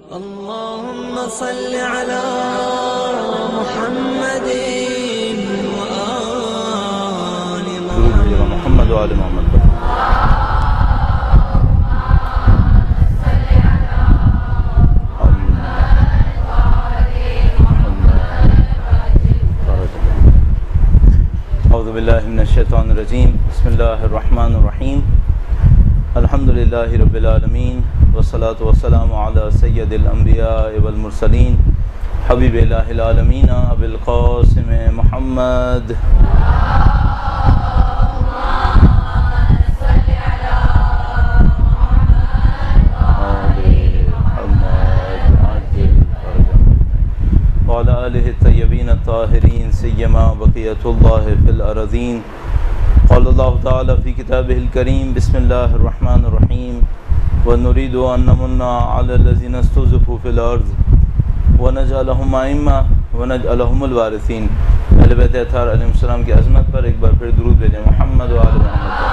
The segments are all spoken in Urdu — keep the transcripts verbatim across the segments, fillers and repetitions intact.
اللهم صل على محمد وآل محمد وآل محمد اعوذ باللہ من الشیطان الرجیم بسم اللہ الرحمن الرحیم الحمد للہ رب العالمین والصلاة والسلام علی سید الانبیاء والمرسلین حبیب الہ العالمین ابی القاسم محمد وعلى آله الطيبين الطاهرين سيما بقية الله في الأراضين قال الله تعالى في كتابه الكريم بسم الله الرحمن الرحيم ونريد أن نمن على الذين استضعفوا في الأرض ونجعلهم أئمة ونجعلهم الوارثين اہل بیت اطہار علیہ السلام کی عظمت پر ایک بار پھر درود بھیجیں محمد و آل محمد پر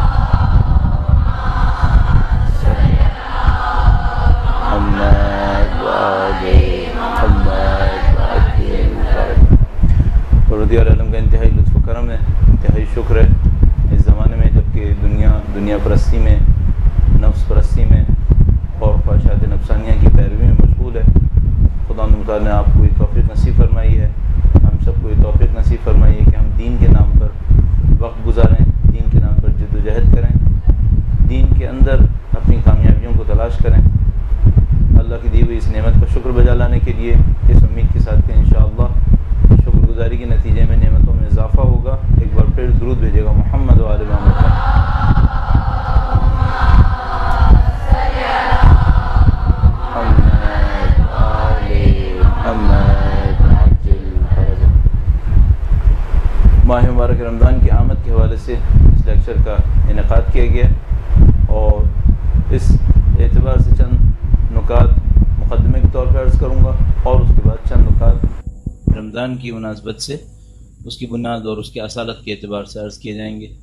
محمد و آل محمد رضی اللہ عنہ کا انتہائی لطف و کرم ہے، انتہائی شکر ہے اس زمانے میں جبکہ دنیا دنیا پرستی میں، نفس پرستی میں اور خواہشات نفسانیہ کی پیروی میں مشغول ہے۔ خدا متعال نے آپ کو یہ توفیق نصیب فرمائی ہے، ہم سب کو یہ توفیق نصیب فرمائی ہے کہ ہم دین کے نام پر وقت گزاریں، دین کے نام پر جد و جہد کریں، دین کے اندر اپنی کامیابیوں کو تلاش کریں، اللہ کی دی ہوئی اس نعمت کا شکر بجا لانے کے لیے اس امید کے ساتھ کہ انشاءاللہ شکر گزاری کے نتیجے میں نعمتوں میں اضافہ ہوگا۔ ایک بار پھر درود بھیجے گا محمد و آل محمد پر۔ ماہ مبارک رمضان کی آمد کے حوالے سے اس لیکچر کا انعقاد کیا گیا اور اس اعتبار سے چند نکات مقدمے کے طور پر عرض کروں گا اور اس کے بعد چند نکات رمضان کی مناسبت سے اس کی بنیاد اور اس کی اصالت کے اعتبار سے عرض کیے جائیں گے۔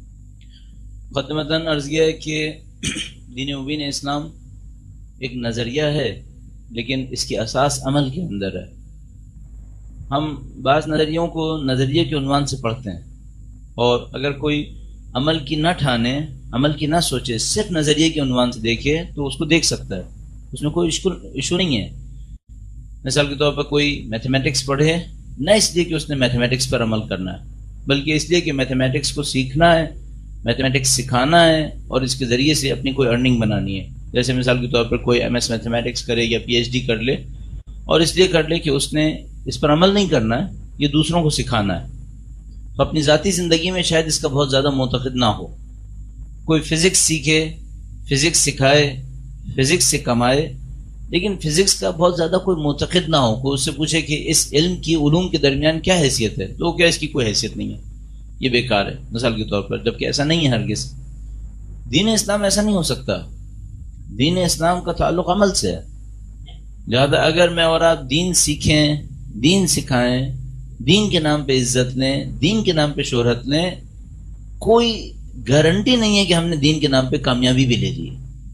مقدمتاً عرض کیا ہے کہ دین مبین اسلام ایک نظریہ ہے لیکن اس کی اساس عمل کے اندر ہے۔ ہم بعض نظریوں کو نظریے کے عنوان سے پڑھتے ہیں اور اگر کوئی عمل کی نہ ٹھانے، عمل کی نہ سوچے، صرف نظریے کے عنوان سے دیکھے تو اس کو دیکھ سکتا ہے، اس میں کوئی ایشو نہیں ہے۔ مثال کے طور پر کوئی میتھمیٹکس پڑھے نہ اس لیے کہ اس نے میتھمیٹکس پر عمل کرنا ہے بلکہ اس لیے کہ میتھمیٹکس کو سیکھنا ہے، میتھمیٹکس سکھانا ہے اور اس کے ذریعے سے اپنی کوئی ارننگ بنانی ہے۔ جیسے مثال کے طور پر کوئی ایم ایس میتھمیٹکس کرے یا پی ایچ ڈی کر لے اور اس لیے کر لے کہ اس نے اس پر عمل نہیں کرنا ہے، یہ دوسروں کو سکھانا ہے، تو اپنی ذاتی زندگی میں شاید اس کا بہت زیادہ معتقد نہ ہو۔ کوئی فزکس سیکھے، فزکس سکھائے، فزکس سے کمائے، لیکن فزکس کا بہت زیادہ کوئی معتقد نہ ہو، کوئی اس سے پوچھے کہ اس علم کی علوم کے درمیان کیا حیثیت ہے تو وہ کیا اس کی کوئی حیثیت نہیں ہے، یہ بیکار ہے مثال کے طور پر، جبکہ ایسا نہیں ہے ہرگز۔ دین اسلام ایسا نہیں ہو سکتا، دین اسلام کا تعلق عمل سے ہے، لہذا اگر میں اور آپ دین سیکھیں، دین سکھائیں، دین کے نام پہ عزت لیں، دین کے نام پہ شہرت لیں، کوئی گارنٹی نہیں ہے کہ ہم نے دین کے نام پہ کامیابی بھی لے لی۔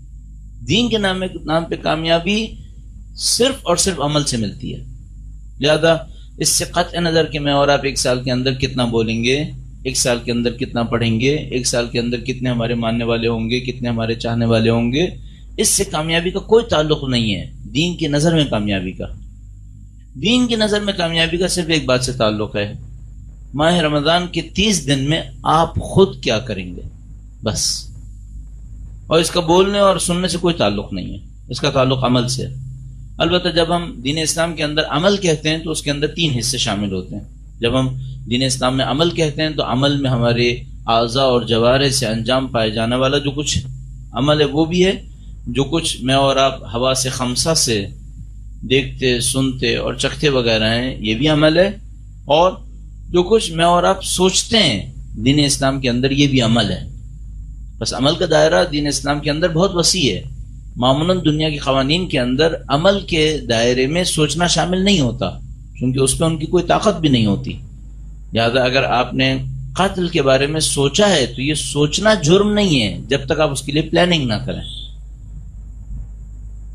دین کے نام نام پہ کامیابی صرف اور صرف عمل سے ملتی ہے، لہذا اس سے قطع نظر کہ میں اور آپ ایک سال کے اندر کتنا بولیں گے، ایک سال کے اندر کتنا پڑھیں گے، ایک سال کے اندر کتنے ہمارے ماننے والے ہوں گے، کتنے ہمارے چاہنے والے ہوں گے، اس سے کامیابی کا کوئی تعلق نہیں ہے۔ دین کی نظر میں کامیابی کا دین کی نظر میں کامیابی کا صرف ایک بات سے تعلق ہے، ماہ رمضان کے تیس دن میں آپ خود کیا کریں گے، بس۔ اور اس کا بولنے اور سننے سے کوئی تعلق نہیں ہے، اس کا تعلق عمل سے ہے۔ البتہ جب ہم دین اسلام کے اندر عمل کہتے ہیں تو اس کے اندر تین حصے شامل ہوتے ہیں۔ جب ہم دین اسلام میں عمل کہتے ہیں تو عمل میں ہمارے اعضاء اور جوارح سے انجام پائے جانے والا جو کچھ عمل ہے وہ بھی ہے، جو کچھ میں اور آپ ہوا سے خمسہ سے دیکھتے، سنتے اور چکھتے وغیرہ ہیں یہ بھی عمل ہے، اور جو کچھ میں اور آپ سوچتے ہیں دین اسلام کے اندر یہ بھی عمل ہے۔ بس عمل کا دائرہ دین اسلام کے اندر بہت وسیع ہے۔ معمولاً دنیا کے قوانین کے اندر عمل کے دائرے میں سوچنا شامل نہیں ہوتا کیونکہ اس پہ ان کی کوئی طاقت بھی نہیں ہوتی، لہذا اگر آپ نے قتل کے بارے میں سوچا ہے تو یہ سوچنا جرم نہیں ہے جب تک آپ اس کے لیے پلاننگ نہ کریں۔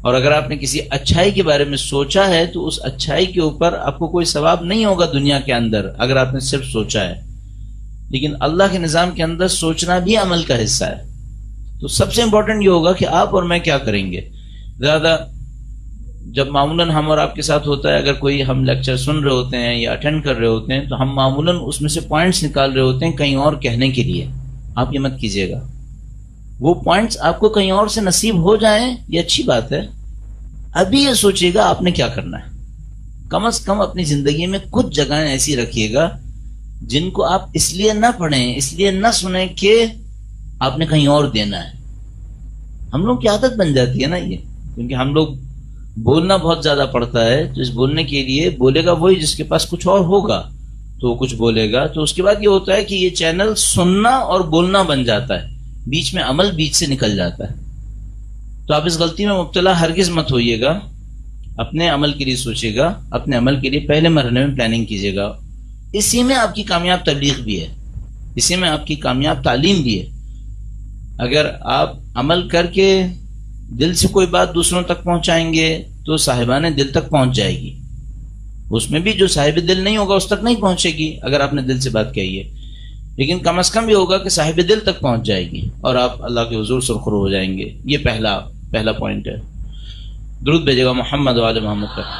اور اگر آپ نے کسی اچھائی کے بارے میں سوچا ہے تو اس اچھائی کے اوپر آپ کو کوئی ثواب نہیں ہوگا دنیا کے اندر اگر آپ نے صرف سوچا ہے، لیکن اللہ کے نظام کے اندر سوچنا بھی عمل کا حصہ ہے۔ تو سب سے امپورٹنٹ یہ ہوگا کہ آپ اور میں کیا کریں گے۔ زیادہ جب معمولاً ہم اور آپ کے ساتھ ہوتا ہے، اگر کوئی ہم لیکچر سن رہے ہوتے ہیں یا اٹینڈ کر رہے ہوتے ہیں تو ہم معمولاً اس میں سے پوائنٹس نکال رہے ہوتے ہیں کہیں اور کہنے کے لیے۔ آپ یہ مت کیجیے گا، وہ پوائنٹس آپ کو کہیں اور سے نصیب ہو جائیں یہ اچھی بات ہے، ابھی یہ سوچیے گا آپ نے کیا کرنا ہے۔ کم از کم اپنی زندگی میں کچھ جگہیں ایسی رکھیے گا جن کو آپ اس لیے نہ پڑھیں، اس لیے نہ سنیں کہ آپ نے کہیں اور دینا ہے۔ ہم لوگ کی عادت بن جاتی ہے نا یہ، کیونکہ ہم لوگ بولنا بہت زیادہ پڑتا ہے، تو اس بولنے کے لیے بولے گا وہی جس کے پاس کچھ اور ہوگا تو وہ کچھ بولے گا، تو اس کے بعد یہ ہوتا ہے کہ یہ چینل سننا اور بولنا بن جاتا ہے، بیچ میں عمل بیچ سے نکل جاتا ہے۔ تو آپ اس غلطی میں مبتلا ہرگز مت ہوئیے گا، اپنے عمل کے لیے سوچیے گا، اپنے عمل کے لیے پہلے مرحلے میں پلاننگ کیجیے گا، اسی میں آپ کی کامیاب تبلیغ بھی ہے، اسی میں آپ کی کامیاب تعلیم بھی ہے۔ اگر آپ عمل کر کے دل سے کوئی بات دوسروں تک پہنچائیں گے تو صاحبان دل تک پہنچ جائے گی، اس میں بھی جو صاحب دل نہیں ہوگا اس تک نہیں پہنچے گی اگر آپ نے دل سے بات کہی ہے، لیکن کم از کم یہ ہوگا کہ صاحب دل تک پہنچ جائے گی اور آپ اللہ کے حضور سرخرو ہو جائیں گے۔ یہ پہلا پہلا پوائنٹ ہے۔ درود بھیجے گا محمد وآل محمد پر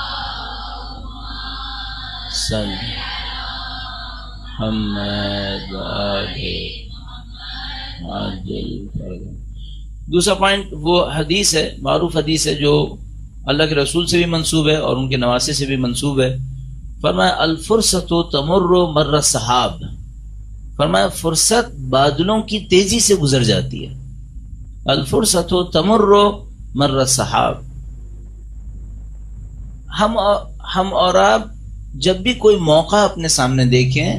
صلی محمد آل۔ دوسرا پوائنٹ وہ حدیث ہے، معروف حدیث ہے جو اللہ کے رسول سے بھی منسوب ہے اور ان کے نواسے سے بھی منسوب ہے۔ فرمایا الفرصت تمر مر السحاب، فرمایا فرصت بادلوں کی تیزی سے گزر جاتی ہے۔ الفرصت تمر مر السحاب، ہم ہم اور آپ جب بھی کوئی موقع اپنے سامنے دیکھیں،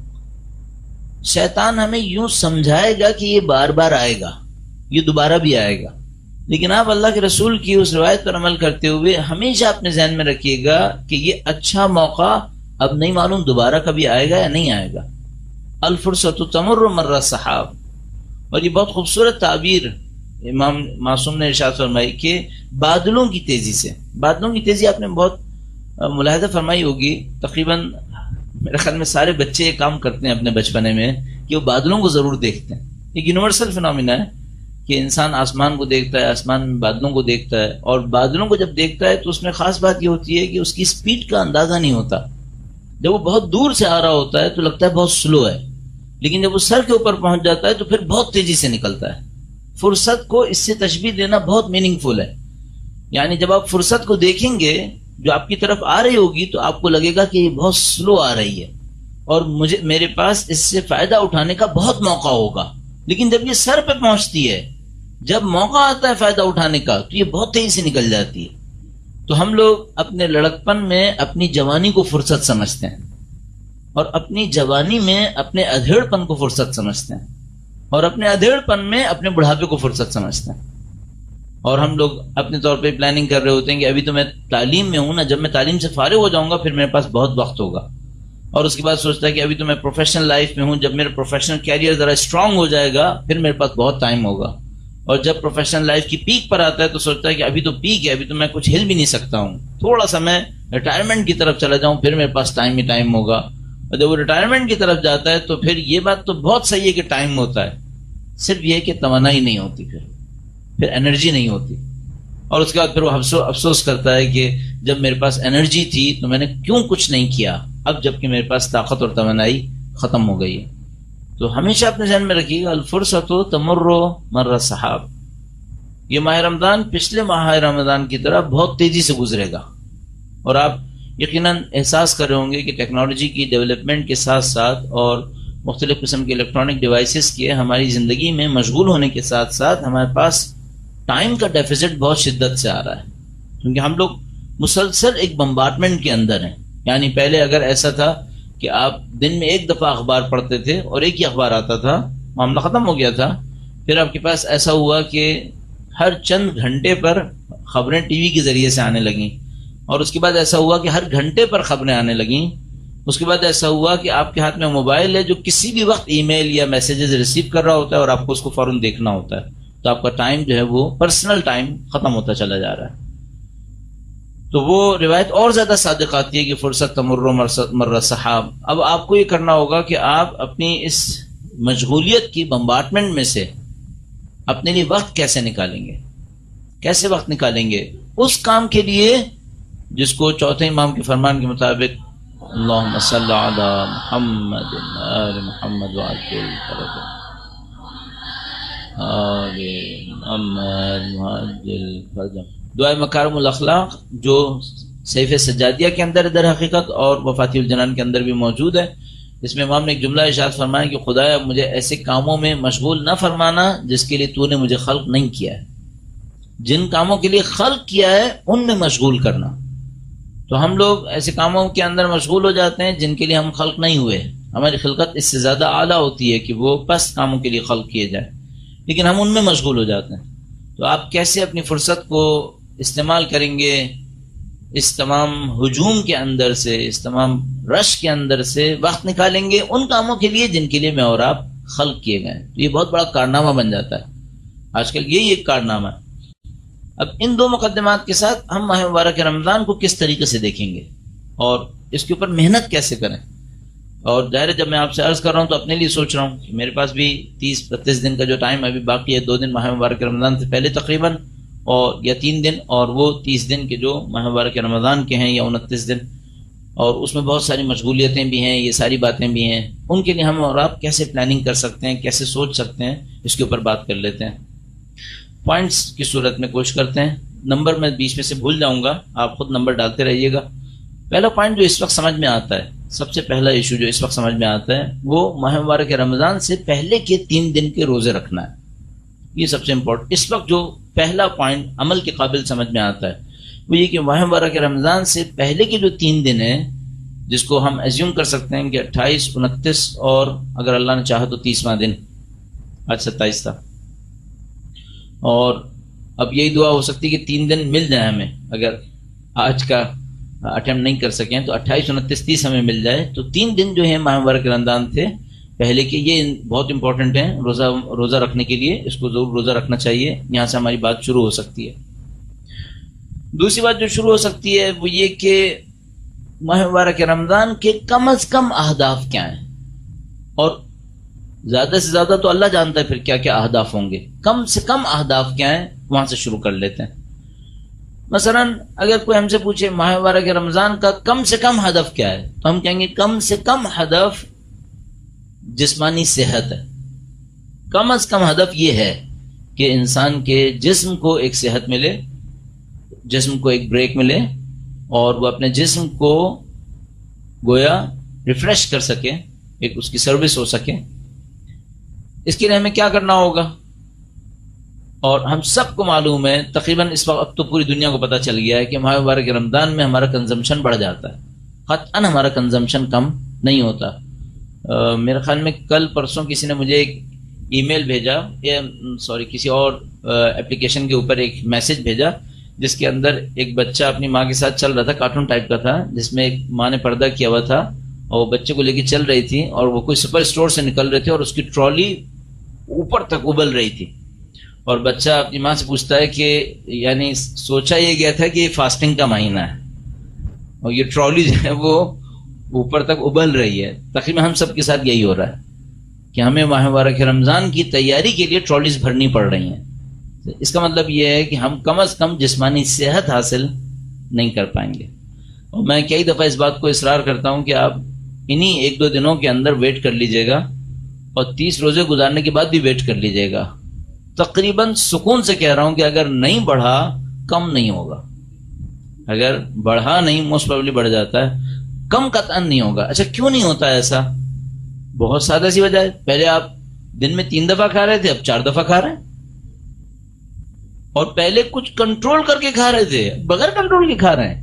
شیطان ہمیں یوں سمجھائے گا کہ یہ بار بار آئے گا، یہ دوبارہ بھی آئے گا، لیکن آپ اللہ کے رسول کی اس روایت پر عمل کرتے ہوئے ہمیشہ اپنے ذہن میں رکھیے گا کہ یہ اچھا موقع اب نہیں معلوم دوبارہ کبھی آئے گا یا نہیں آئے گا۔ الفرصت تمر مر السحاب، اور یہ بہت خوبصورت تعبیر امام معصوم نے ارشاد فرمائی کہ بادلوں کی تیزی سے، بادلوں کی تیزی آپ نے بہت ملاحظہ فرمائی ہوگی، تقریباً میرے خیال میں سارے بچے یہ کام کرتے ہیں اپنے بچپنے میں کہ وہ بادلوں کو ضرور دیکھتے ہیں۔ ایک یونیورسل فنومینا ہے کہ انسان آسمان کو دیکھتا ہے، آسمان میں بادلوں کو دیکھتا ہے، اور بادلوں کو جب دیکھتا ہے تو اس میں خاص بات یہ ہوتی ہے کہ اس کی سپیڈ کا اندازہ نہیں ہوتا۔ جب وہ بہت دور سے آ رہا ہوتا ہے تو لگتا ہے بہت سلو ہے، لیکن جب وہ سر کے اوپر پہنچ جاتا ہے تو پھر بہت تیزی سے نکلتا ہے۔ فرصت کو اس سے تشبیہ دینا بہت میننگ فل ہے، یعنی جب آپ فرصت کو دیکھیں گے جو آپ کی طرف آ رہی ہوگی تو آپ کو لگے گا کہ یہ بہت سلو آ رہی ہے اور مجھے میرے پاس اس سے فائدہ اٹھانے کا بہت موقع ہوگا، لیکن جب یہ سر پہ پہنچتی ہے، جب موقع آتا ہے فائدہ اٹھانے کا تو یہ بہت تیزی سے نکل جاتی ہے۔ تو ہم لوگ اپنے لڑکپن میں اپنی جوانی کو فرصت سمجھتے ہیں اور اپنی جوانی میں اپنے ادھیڑ پن کو فرصت سمجھتے ہیں اور اپنے ادھیڑ پن میں اپنے بڑھاپے کو فرصت سمجھتے ہیں، اور ہم لوگ اپنے طور پہ پلاننگ کر رہے ہوتے ہیں کہ ابھی تو میں تعلیم میں ہوں نا، جب میں تعلیم سے فارغ ہو جاؤں گا پھر میرے پاس بہت وقت ہوگا، اور اس کے بعد سوچتا ہے کہ ابھی تو میں پروفیشنل لائف میں ہوں، جب میرا پروفیشنل کیریئر ذرا اسٹرانگ ہو جائے گا پھر میرے پاس بہت ٹائم ہوگا، اور جب پروفیشنل لائف کی پیک پر آتا ہے تو سوچتا ہے کہ ابھی تو پیک ہے، ابھی تو میں کچھ ہل بھی نہیں سکتا ہوں، تھوڑا سا میں ریٹائرمنٹ کی طرف چلا جاؤں پھر میرے پاس ٹائم ہی ٹائم ہوگا، اور جب وہ ریٹائرمنٹ کی طرف جاتا ہے تو پھر یہ بات تو بہت صحیح ہے کہ ٹائم ہوتا ہے، صرف یہ کہ توانائی نہیں ہوتی، پھر پھر انرجی نہیں ہوتی، اور اس کے بعد پھر وہ افسوس کرتا ہے کہ جب میرے پاس انرجی تھی تو میں نے کیوں کچھ نہیں کیا، اب جب کہ میرے پاس طاقت اور توانائی ختم ہو گئی ہے۔ تو ہمیشہ اپنے ذہن میں رکھیے گا الفرصت تمر مر السحاب، یہ ماہ رمضان پچھلے ماہ رمضان کی طرح بہت تیزی سے گزرے گا، اور آپ یقیناً احساس کر رہے ہوں گے کہ ٹیکنالوجی کی ڈیولپمنٹ کے ساتھ ساتھ اور مختلف قسم کے الیکٹرانک ڈیوائسز کے ہماری زندگی میں مشغول ہونے کے ساتھ ساتھ ہمارے پاس ٹائم کا ڈیفیسٹ بہت شدت سے آ رہا ہے، کیونکہ ہم لوگ مسلسل ایک بمبارڈمنٹ کے اندر ہیں۔ یعنی پہلے اگر ایسا تھا کہ آپ دن میں ایک دفعہ اخبار پڑھتے تھے اور ایک ہی اخبار آتا تھا، معاملہ ختم ہو گیا تھا، پھر آپ کے پاس ایسا ہوا کہ ہر چند گھنٹے پر خبریں ٹی وی کے ذریعے سے آنے لگیں، اور اس کے بعد ایسا ہوا کہ ہر گھنٹے پر خبریں آنے لگیں، اس کے بعد ایسا ہوا کہ آپ کے ہاتھ میں موبائل ہے جو کسی بھی وقت ای میل یا میسیجز ریسیو کر رہا ہوتا ہے اور آپ کو اس کو فوراً دیکھنا ہوتا ہے، تو آپ کا ٹائم جو ہے وہ پرسنل ٹائم ختم ہوتا چلا جا رہا ہے. تو وہ روایت اور زیادہ صادق آتی ہے کہ فرصت تمر مر صحاب. اب آپ کو یہ کرنا ہوگا کہ آپ اپنی اس مشغولیت کی بمبارٹمنٹ میں سے اپنے لیے وقت کیسے نکالیں گے, کیسے وقت نکالیں گے اس کام کے لیے جس کو چوتھے امام کے فرمان کے مطابق اللہم صلی علی محمد آل محمد وعجل فرجہ آل محمد وعجل فرجہ. دعائے مکارم الاخلاق جو صحیفہ سجادیہ کے اندر در حقیقت اور وفاتی الجنان کے اندر بھی موجود ہے, اس میں امام نے ایک جملہ ارشاد فرمایا کہ خدایا مجھے ایسے کاموں میں مشغول نہ فرمانا جس کے لیے تو نے مجھے خلق نہیں کیا ہے. جن کاموں کے لیے خلق کیا ہے ان میں مشغول کرنا. تو ہم لوگ ایسے کاموں کے اندر مشغول ہو جاتے ہیں جن کے لیے ہم خلق نہیں ہوئے. ہماری خلقت اس سے زیادہ اعلیٰ ہوتی ہے کہ وہ پست کاموں کے لیے خلق کیے جائے, لیکن ہم ان میں مشغول ہو جاتے ہیں. تو آپ کیسے اپنی فرصت کو استعمال کریں گے اس تمام ہجوم کے اندر سے, اس تمام رش کے اندر سے وقت نکالیں گے ان کاموں کے لیے جن کے لیے میں اور آپ خلق کیے گئے. تو یہ بہت بڑا کارنامہ بن جاتا ہے آج کل, یہی ایک کارنامہ ہے. اب ان دو مقدمات کے ساتھ ہم ماہ مبارک رمضان کو کس طریقے سے دیکھیں گے اور اس کے اوپر محنت کیسے کریں. اور ظاہر جب میں آپ سے عرض کر رہا ہوں تو اپنے لیے سوچ رہا ہوں کہ میرے پاس بھی تیس بتیس دن کا جو ٹائم ابھی باقی ہے, دو دن ماہ مبارک رمضان سے پہلے تقریباً اور یا تین دن اور وہ تیس دن کے جو ماہ مبارک رمضان کے ہیں یا انتیس دن, اور اس میں بہت ساری مشغولیتیں بھی ہیں, یہ ساری باتیں بھی ہیں. ان کے لیے ہم اور آپ کیسے پلاننگ کر سکتے ہیں, کیسے سوچ سکتے ہیں, اس کے اوپر بات کر لیتے ہیں. پوائنٹس کی صورت میں کوشش کرتے ہیں. نمبر میں بیچ میں سے بھول جاؤں گا, آپ خود نمبر ڈالتے رہیے گا. پہلا پوائنٹ جو اس وقت سمجھ میں آتا ہے, سب سے پہلا ایشو جو اس وقت سمجھ میں آتا ہے وہ ماہ مبارک رمضان سے پہلے کے تین دن کے روزے رکھنا ہے. یہ سب سے امپورٹنٹ اس وقت جو پہلا پوائنٹ عمل کے قابل سمجھ میں آتا ہے وہ یہ کہ ماہ مبارک رمضان سے پہلے کے جو تین دن ہیں جس کو ہم ایزیوم کر سکتے ہیں کہ اٹھائیس انتیس اور اگر اللہ نے چاہا تو تیسواں دن, آج ستائیس تھا, اور اب یہی دعا ہو سکتی ہے کہ تین دن مل جائے ہمیں, اگر آج کا اٹیمپٹ نہیں کر سکیں تو اٹھائیس انتیس تیس ہمیں مل جائے. تو تین دن جو ہیں ماہ مبارک رمضان تھے پہلے کے, یہ بہت امپورٹنٹ ہیں روزہ روزہ رکھنے کے لیے, اس کو ضرور روزہ رکھنا چاہیے. یہاں سے ہماری بات شروع ہو سکتی ہے. دوسری بات جو شروع ہو سکتی ہے وہ یہ کہ ماہ مبارک رمضان کے کم از کم اہداف کیا ہیں, اور زیادہ سے زیادہ تو اللہ جانتا ہے پھر کیا کیا اہداف ہوں گے. کم سے کم اہداف کیا ہیں وہاں سے شروع کر لیتے ہیں. مثلا اگر کوئی ہم سے پوچھے ماہ مبارک رمضان کا کم سے کم ہدف کیا ہے تو ہم کہیں گے کم سے کم ہدف جسمانی صحت ہے. کم از کم ہدف یہ ہے کہ انسان کے جسم کو ایک صحت ملے, جسم کو ایک بریک ملے اور وہ اپنے جسم کو گویا ریفریش کر سکے, ایک اس کی سروس ہو سکے. اس کے لیے ہمیں کیا کرنا ہوگا, اور ہم سب کو معلوم ہے تقریباً اس وقت تو پوری دنیا کو پتہ چل گیا ہے کہ ماہ مبارک رمضان میں ہمارا کنزمپشن بڑھ جاتا ہے, قطعاً ہمارا کنزمپشن کم نہیں ہوتا. Uh, میرے خیال میں کل پرسوں کسی نے مجھے ایک ای میل بھیجا, سوری کسی اور اپلیکیشن uh, کے اوپر ایک میسج بھیجا جس کے اندر ایک بچہ اپنی ماں کے ساتھ چل رہا تھا, کارٹون ٹائپ کا تھا, جس میں ایک ماں نے پردہ کیا ہوا تھا اور وہ بچے کو لے کے چل رہی تھی اور وہ کوئی سپر اسٹور سے نکل رہے تھے اور اس کی ٹرالی اوپر تک ابل رہی تھی. اور بچہ اپنی ماں سے پوچھتا ہے کہ یعنی سوچا یہ گیا تھا کہ یہ فاسٹنگ کا مہینہ ہے اور یہ ٹرالی جو ہے وہ اوپر تک ابل رہی ہے. تقریباً ہم سب کے ساتھ یہی ہو رہا ہے کہ ہمیں ماہ مبارک رمضان کی تیاری کے لیے ٹرالیز بھرنی پڑ رہی ہیں. اس کا مطلب یہ ہے کہ ہم کم از کم جسمانی صحت حاصل نہیں کر پائیں گے. اور میں کئی دفعہ اس بات کو اصرار کرتا ہوں کہ آپ انہی ایک دو دنوں کے اندر ویٹ کر لیجئے گا اور تیس روزے گزارنے کے بعد بھی ویٹ کر لیجئے گا. تقریباً سکون سے کہہ رہا ہوں کہ اگر نہیں بڑھا کم نہیں ہوگا, اگر بڑھا نہیں موسٹ پروبیبلی بڑھ جاتا ہے, کم قطعاً نہیں ہوگا. اچھا کیوں نہیں ہوتا ایسا؟ بہت سادہ سی وجہ ہے. پہلے آپ دن میں تین دفعہ کھا رہے تھے, اب چار دفعہ کھا رہے ہیں, اور پہلے کچھ کنٹرول کر کے کھا رہے تھے, بغیر کنٹرول کے کھا رہے ہیں.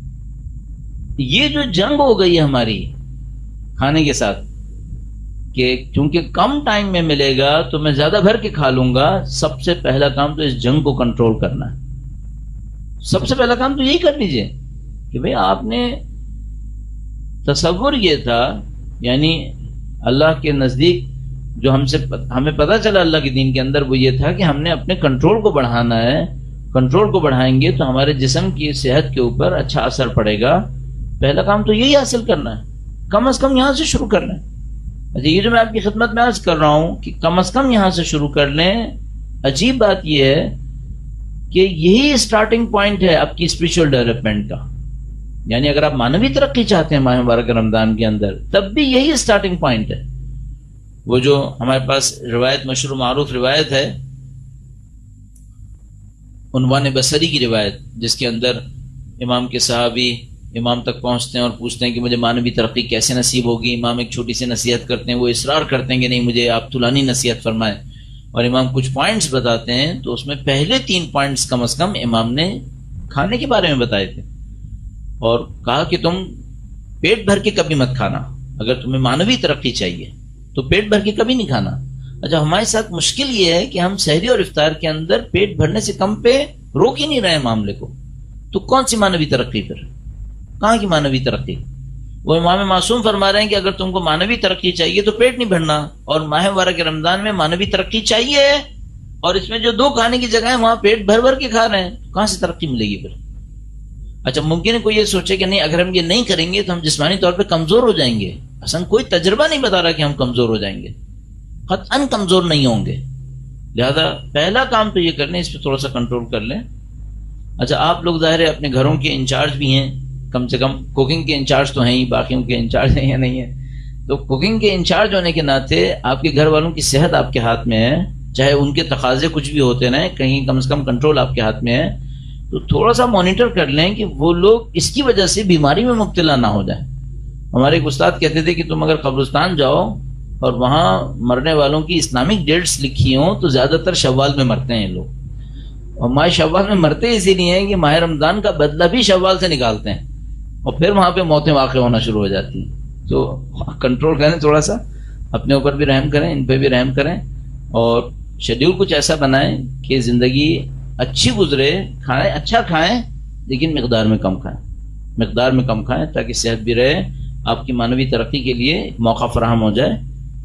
یہ جو جنگ ہو گئی ہے ہماری کھانے کے ساتھ کہ چونکہ کم ٹائم میں ملے گا تو میں زیادہ بھر کے کھا لوں گا, سب سے پہلا کام تو اس جنگ کو کنٹرول کرنا ہے. سب سے پہلا کام تو یہی کر لیجئے کہ بھئی آپ نے تصور یہ تھا, یعنی اللہ کے نزدیک جو ہم سے ہمیں پتا چلا اللہ کے دین کے اندر وہ یہ تھا کہ ہم نے اپنے کنٹرول کو بڑھانا ہے. کنٹرول کو بڑھائیں گے تو ہمارے جسم کی صحت کے اوپر اچھا اثر پڑے گا. پہلا کام تو یہی حاصل کرنا ہے, کم از کم یہاں سے شروع کرنا ہے. اچھا یہ جو میں آپ کی خدمت میں عرض کر رہا ہوں کہ کم از کم یہاں سے شروع کر لیں, عجیب بات یہ ہے کہ یہی اسٹارٹنگ پوائنٹ ہے آپ کی اسپرچل ڈیولپمنٹ کا. یعنی اگر آپ مانوی ترقی چاہتے ہیں ماہ مبارک رمضان کے اندر, تب بھی یہی اسٹارٹنگ پوائنٹ ہے. وہ جو ہمارے پاس روایت مشہور معروف روایت ہے, عنوان بصری کی روایت, جس کے اندر امام کے صحابی امام تک پہنچتے ہیں اور پوچھتے ہیں کہ مجھے مانوی ترقی کیسے نصیب ہوگی. امام ایک چھوٹی سی نصیحت کرتے ہیں, وہ اصرار کرتے ہیں کہ نہیں مجھے آپ طولانی نصیحت فرمائیں, اور امام کچھ پوائنٹس بتاتے ہیں. تو اس میں پہلے تین پوائنٹس کم از کم امام نے کھانے کے بارے میں بتائے تھے, اور کہا کہ تم پیٹ بھر کے کبھی مت کھانا. اگر تمہیں مانوی ترقی چاہیے تو پیٹ بھر کے کبھی نہیں کھانا. اچھا ہمارے ساتھ مشکل یہ ہے کہ ہم سحری اور افطار کے اندر پیٹ بھرنے سے کم پہ روک ہی نہیں رہے معاملے کو. تو کون سی مانوی ترقی پھر, کہاں کی مانوی ترقی؟ وہ امام معصوم فرما رہے ہیں کہ اگر تم کو مانوی ترقی چاہیے تو پیٹ نہیں بھرنا, اور ماہ مبارک رمضان میں مانوی ترقی چاہیے, اور اس میں جو دو کھانے کی جگہ ہے وہاں پیٹ بھر بھر کے کھا رہے ہیں, کہاں سے ترقی ملے گی پھر؟ اچھا ممکن ہے کوئی یہ سوچے کہ نہیں اگر ہم یہ نہیں کریں گے تو ہم جسمانی طور پہ کمزور ہو جائیں گے. اصلا کوئی تجربہ نہیں بتا رہا کہ ہم کمزور ہو جائیں گے, قطعاً کمزور نہیں ہوں گے. لہذا پہلا کام تو یہ کر لیں, اس پہ تھوڑا سا کنٹرول کر لیں. اچھا آپ لوگ ظاہر ہے اپنے گھروں کے انچارج بھی ہیں, کم سے کم کوکنگ کے انچارج تو ہیں ہی, باقیوں کے انچارج ہیں یا نہیں ہیں. تو کوکنگ کے انچارج ہونے کے ناطے آپ کے گھر والوں کی صحت آپ کے ہاتھ میں ہے, چاہے ان کے تقاضے کچھ بھی ہوتے رہیں, کہیں کم از کم کنٹرول آپ کے ہاتھ میں ہے. تو تھوڑا سا مانیٹر کر لیں کہ وہ لوگ اس کی وجہ سے بیماری میں مبتلا نہ ہو جائیں. ہمارے ایک استاد کہتے تھے کہ تم اگر قبرستان جاؤ اور وہاں مرنے والوں کی اسلامک ڈیٹس لکھی ہوں تو زیادہ تر شوال میں مرتے ہیں لوگ, اور ماہ شوال میں مرتے اسی لیے ہیں کہ ماہ رمضان کا بدلہ بھی شوال سے نکالتے ہیں, اور پھر وہاں پہ موتیں واقع ہونا شروع ہو جاتی ہیں. تو کنٹرول کریں, تھوڑا سا اپنے اوپر بھی رحم کریں, ان پہ بھی رحم کریں, اور شیڈیول کچھ ایسا بنائیں کہ زندگی اچھی گزرے. کھائیں, اچھا کھائیں, لیکن مقدار میں کم کھائیں, مقدار میں کم کھائیں تاکہ صحت بھی رہے, آپ کی مانوی ترقی کے لیے موقع فراہم ہو جائے,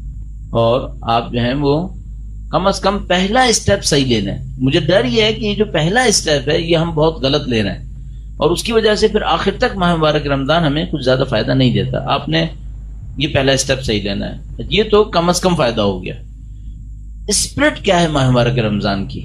اور آپ جو ہیں وہ کم از کم پہلا اسٹیپ صحیح لے لیں. مجھے ڈر یہ ہے کہ یہ جو پہلا اسٹیپ ہے یہ ہم بہت غلط لے رہے ہیں, اور اس کی وجہ سے پھر آخر تک ماہ مبارک رمضان ہمیں کچھ زیادہ فائدہ نہیں دیتا. آپ نے یہ پہلا اسٹیپ صحیح لینا ہے, یہ تو کم از کم فائدہ ہو گیا. اسپرٹ کیا ہے ماہ مبارک رمضان کی؟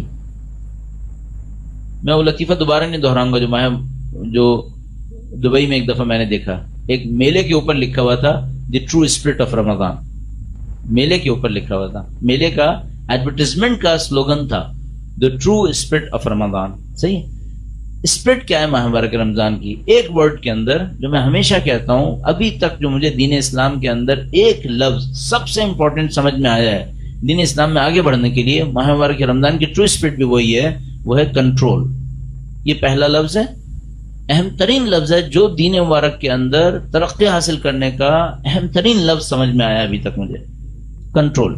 میں وہ لطیفہ دوبارہ نہیں دہراؤں گا جو ماہ جو دبئی میں ایک دفعہ میں نے دیکھا, ایک میلے کے اوپر لکھا ہوا تھا the true spirit of Ramzan. میلے کے اوپر لکھا ہوا تھا, میلے کا ایڈورٹیزمنٹ کا سلوگن تھا the true spirit of Ramzan. صحیح. اسپرٹ کیا ہے ماہ مبارک رمضان کی؟ ایک ورڈ کے اندر جو میں ہمیشہ کہتا ہوں, ابھی تک جو مجھے دین اسلام کے اندر ایک لفظ سب سے امپورٹنٹ سمجھ میں آیا ہے دین اسلام میں آگے بڑھنے کے لیے, ماہ مبارک رمضان کی ٹرو اسپرٹ بھی وہی ہے, وہ ہے کنٹرول. یہ پہلا لفظ ہے, اہم ترین لفظ ہے جو دین مبارک کے اندر ترقی حاصل کرنے کا اہم ترین لفظ سمجھ میں آیا ابھی تک مجھے, کنٹرول.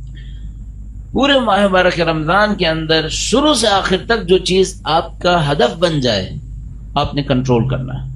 پورے ماہ مبارک رمضان کے اندر شروع سے آخر تک جو چیز آپ کا ہدف بن جائے آپ نے کنٹرول کرنا ہے.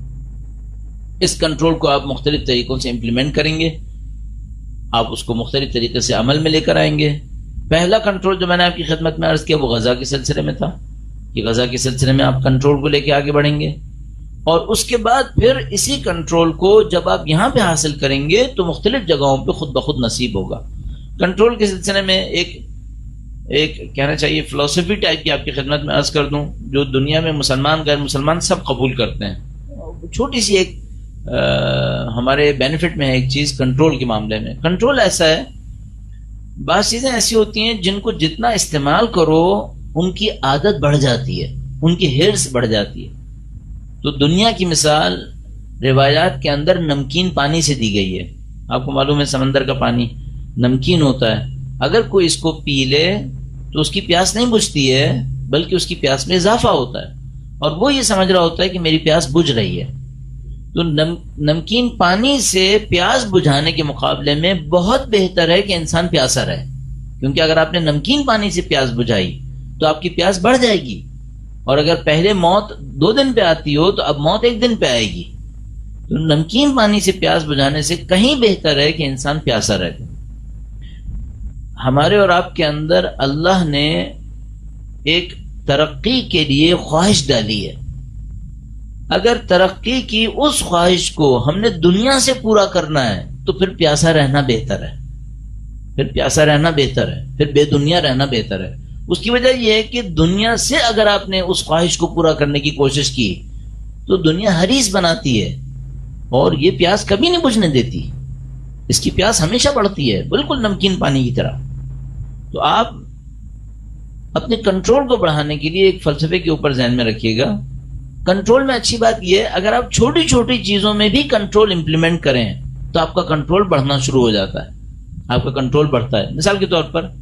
اس کنٹرول کو آپ مختلف طریقوں سے امپلیمنٹ کریں گے, آپ اس کو مختلف طریقے سے عمل میں لے کر آئیں گے. پہلا کنٹرول جو میں نے آپ کی خدمت میں عرض کیا وہ غذا کے سلسلے میں تھا, کہ غذا کے سلسلے میں آپ کنٹرول کو لے کے آگے بڑھیں گے, اور اس کے بعد پھر اسی کنٹرول کو جب آپ یہاں پہ حاصل کریں گے تو مختلف جگہوں پہ خود بخود نصیب ہوگا. کنٹرول کے سلسلے میں ایک ایک کہنا چاہیے فلسفی ٹائپ کی آپ کی خدمت میں عرض کر دوں, جو دنیا میں مسلمان غیر مسلمان سب قبول کرتے ہیں. چھوٹی سی ایک آ, ہمارے بینیفٹ میں ہے ایک چیز کنٹرول کے معاملے میں. کنٹرول ایسا ہے, بعض چیزیں ایسی ہوتی ہیں جن کو جتنا استعمال کرو ان کی عادت بڑھ جاتی ہے, ان کی ہرس بڑھ جاتی ہے. تو دنیا کی مثال روایات کے اندر نمکین پانی سے دی گئی ہے. آپ کو معلوم ہے سمندر کا پانی نمکین ہوتا ہے, اگر کوئی اس کو پی لے تو اس کی پیاس نہیں بجھتی ہے بلکہ اس کی پیاس میں اضافہ ہوتا ہے, اور وہ یہ سمجھ رہا ہوتا ہے کہ میری پیاس بجھ رہی ہے. تو نم, نمکین پانی سے پیاس بجھانے کے مقابلے میں بہت بہتر ہے کہ انسان پیاسا رہے, کیونکہ اگر آپ نے نمکین پانی سے پیاس بجھائی تو آپ کی پیاس بڑھ جائے گی, اور اگر پہلے موت دو دن پہ آتی ہو تو اب موت ایک دن پہ آئے گی. تو نمکین پانی سے پیاس بجھانے سے کہیں بہتر ہے کہ انسان پیاسا رہے. ہمارے اور آپ کے اندر اللہ نے ایک ترقی کے لیے خواہش ڈالی ہے. اگر ترقی کی اس خواہش کو ہم نے دنیا سے پورا کرنا ہے تو پھر پیاسا رہنا بہتر ہے، پھر پیاسا رہنا بہتر ہے، پھر بے دنیا رہنا بہتر ہے. اس کی وجہ یہ ہے کہ دنیا سے اگر آپ نے اس خواہش کو پورا کرنے کی کوشش کی تو دنیا حریص بناتی ہے اور یہ پیاس کبھی نہیں بجھنے دیتی، اس کی پیاس ہمیشہ بڑھتی ہے، بالکل نمکین پانی کی طرح. تو آپ اپنے کنٹرول کو بڑھانے کے لیے ایک فلسفے کے اوپر ذہن میں رکھیے گا. کنٹرول میں اچھی بات یہ ہے اگر آپ چھوٹی چھوٹی چیزوں میں بھی کنٹرول امپلیمنٹ کریں تو آپ کا کنٹرول بڑھنا شروع ہو جاتا ہے، آپ کا کنٹرول بڑھتا ہے. مثال کے طور پر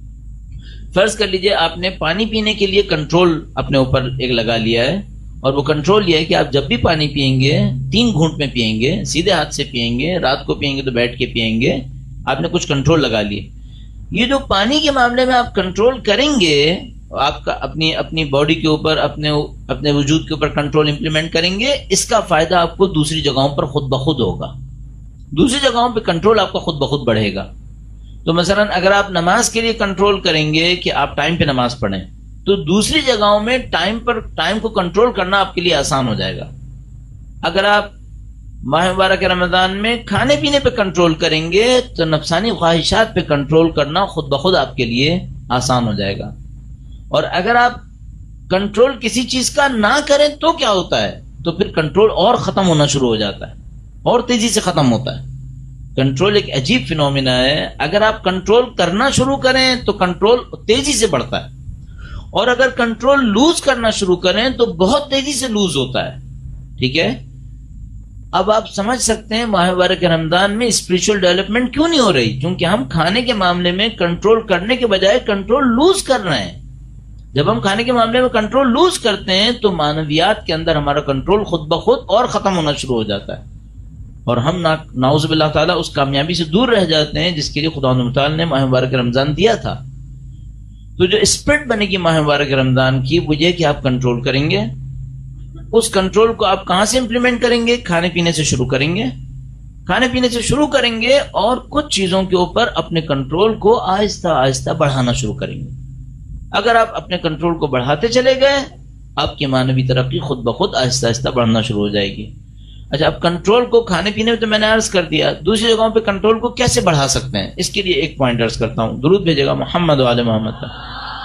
فرض کر لیجئے آپ نے پانی پینے کے لیے کنٹرول اپنے اوپر ایک لگا لیا ہے، اور وہ کنٹرول یہ ہے کہ آپ جب بھی پانی پیئیں گے تین گھونٹ میں پیئیں گے، سیدھے ہاتھ سے پیئیں گے، رات کو پیئیں گے تو بیٹھ کے پیئیں گے. آپ نے کچھ کنٹرول لگا لیے. یہ جو پانی کے معاملے میں آپ کنٹرول کریں گے، آپ کا اپنی اپنی باڈی کے اوپر، اپنے اپنے وجود کے اوپر کنٹرول امپلیمنٹ کریں گے، اس کا فائدہ آپ کو دوسری جگہوں پر خود بخود ہوگا، دوسری جگہوں پہ کنٹرول آپ کا خود بخود بڑھے گا. تو مثلا اگر آپ نماز کے لیے کنٹرول کریں گے کہ آپ ٹائم پہ نماز پڑھیں تو دوسری جگہوں میں ٹائم پر ٹائم کو کنٹرول کرنا آپ کے لیے آسان ہو جائے گا. اگر آپ ماہ مبارک رمضان میں کھانے پینے پہ کنٹرول کریں گے تو نفسانی خواہشات پہ کنٹرول کرنا خود بخود آپ کے لیے آسان ہو جائے گا. اور اگر آپ کنٹرول کسی چیز کا نہ کریں تو کیا ہوتا ہے، تو پھر کنٹرول اور ختم ہونا شروع ہو جاتا ہے، اور تیزی سے ختم ہوتا ہے. کنٹرول ایک عجیب فینومینا ہے. اگر آپ کنٹرول کرنا شروع کریں تو کنٹرول تیزی سے بڑھتا ہے، اور اگر کنٹرول لوز کرنا شروع کریں تو بہت تیزی سے لوز ہوتا ہے. ٹھیک ہے، اب آپ سمجھ سکتے ہیں ماہ مبارک رمضان میں اسپرچل ڈیولپمنٹ کیوں نہیں ہو رہی، کیونکہ ہم کھانے کے معاملے میں کنٹرول کرنے کے بجائے کنٹرول لوز کر رہے ہیں. جب ہم کھانے کے معاملے میں کنٹرول لوز کرتے ہیں تو معنویات کے اندر ہمارا کنٹرول خود بخود اور ختم ہونا شروع ہو جاتا ہے، اور ہم نعوذ باللہ تعالیٰ اس کامیابی سے دور رہ جاتے ہیں جس کے لیے خدا متعال نے ماہ مبارک رمضان دیا تھا. تو جو اسپرٹ بنے گی ماہ مبارک رمضان کی وہ یہ کہ آپ کنٹرول کریں گے. اس کنٹرول کو آپ کہاں سے امپلیمنٹ کریں گے؟ کھانے پینے سے شروع کریں گے. کھانے پینے سے شروع کریں گے اور کچھ چیزوں کے اوپر اپنے کنٹرول کو آہستہ آہستہ بڑھانا شروع کریں گے. اگر آپ اپنے کنٹرول کو بڑھاتے چلے گئے آپ کی معنوی ترقی خود بخود آہستہ آہستہ بڑھنا شروع ہو جائے گی. اچھا، اب کنٹرول کو کھانے پینے میں تو میں نے عرض کر دیا، دوسری جگہوں پہ کنٹرول کو کیسے بڑھا سکتے ہیں اس کے لیے ایک پوائنٹ عرض کرتا ہوں. درود بھیجے گا محمد و آل محمد کا.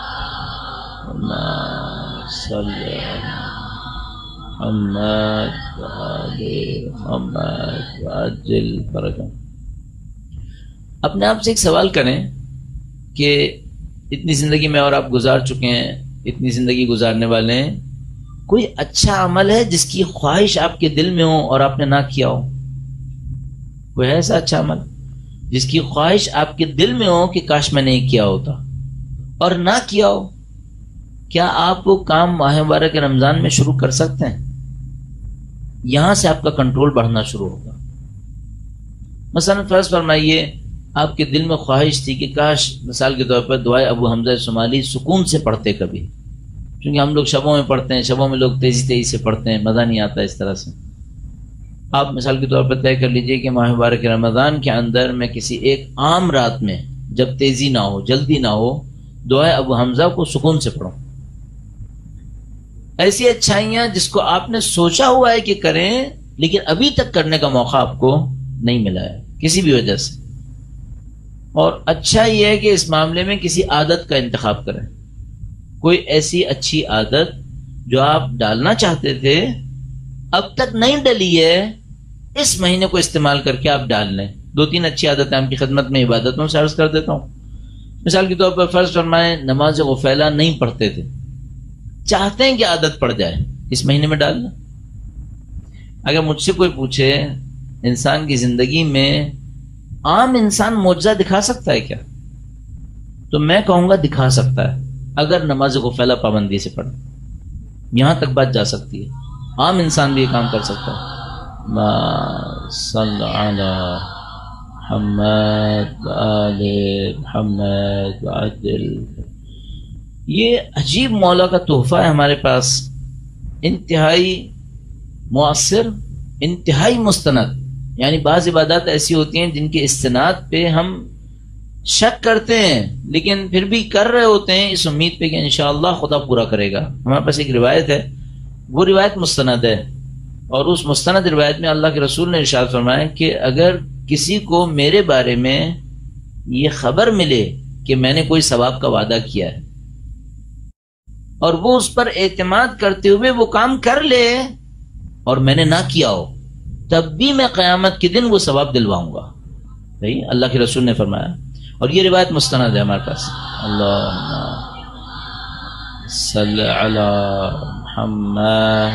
اپنے آپ سے ایک سوال کریں کہ اتنی زندگی میں اور آپ گزار چکے ہیں، اتنی زندگی گزارنے والے ہیں، کوئی اچھا عمل ہے جس کی خواہش آپ کے دل میں ہو اور آپ نے نہ کیا ہو؟ کوئی ایسا اچھا عمل جس کی خواہش آپ کے دل میں ہو کہ کاش میں نے کیا ہوتا اور نہ کیا ہو؟ کیا آپ وہ کام ماہ مبارک رمضان میں شروع کر سکتے ہیں؟ یہاں سے آپ کا کنٹرول بڑھنا شروع ہوگا. مثلا فرض فرمائیے آپ کے دل میں خواہش تھی کہ کاش، مثال کے طور پر دعائے ابو حمزہ شمالی سکون سے پڑھتے کبھی، کیونکہ ہم لوگ شبوں میں پڑھتے ہیں، شبوں میں لوگ تیزی تیزی سے پڑھتے ہیں، مزہ نہیں آتا اس طرح سے. آپ مثال کے طور پر طے کر لیجئے کہ ماہ مبارک رمضان کے اندر میں کسی ایک عام رات میں جب تیزی نہ ہو، جلدی نہ ہو، دعائے ابو حمزہ کو سکون سے پڑھوں. ایسی اچھائیاں جس کو آپ نے سوچا ہوا ہے کہ کریں لیکن ابھی تک کرنے کا موقع آپ کو نہیں ملا ہے کسی بھی وجہ سے. اور اچھا یہ ہے کہ اس معاملے میں کسی عادت کا انتخاب کریں، کوئی ایسی اچھی عادت جو آپ ڈالنا چاہتے تھے اب تک نہیں ڈلی ہے، اس مہینے کو استعمال کر کے آپ ڈال لیں. دو تین اچھی عادتیں آپ کی خدمت میں عبادتوں سے عرض کر دیتا ہوں. مثال کے طور پر فرض فرمائیں نماز غفیلہ نہیں پڑھتے تھے، چاہتے ہیں کہ عادت پڑ جائے، اس مہینے میں ڈال لیں. اگر مجھ سے کوئی پوچھے انسان کی زندگی میں عام انسان معجزہ دکھا سکتا ہے کیا، تو میں کہوں گا دکھا سکتا ہے اگر نماز غفیلہ پابندی سے پڑھے. یہاں تک بات جا سکتی ہے، عام انسان بھی یہ کام کر سکتا ہے. ما صلی علی محمد آل محمد وعجل. یہ عجیب مولا کا تحفہ ہے ہمارے پاس، انتہائی مؤثر، انتہائی مستند. یعنی بعض عبادات ایسی ہوتی ہیں جن کے استناد پہ ہم شک کرتے ہیں لیکن پھر بھی کر رہے ہوتے ہیں اس امید پہ کہ انشاءاللہ خدا پورا کرے گا. ہمارے پاس ایک روایت ہے، وہ روایت مستند ہے، اور اس مستند روایت میں اللہ کے رسول نے ارشاد فرمایا کہ اگر کسی کو میرے بارے میں یہ خبر ملے کہ میں نے کوئی ثواب کا وعدہ کیا ہے اور وہ اس پر اعتماد کرتے ہوئے وہ کام کر لے اور میں نے نہ کیا ہو، تب بھی میں قیامت کے دن وہ ثواب دلواؤں گا. بھائی اللہ کے رسول نے فرمایا، اور یہ روایت مستند ہے ہمارے پاس. اللہ صلی علی محمد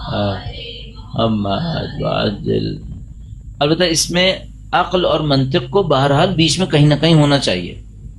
محمد وعجل. البتہ اس میں عقل اور منطق کو بہرحال بیچ میں کہیں نہ کہیں ہونا چاہیے.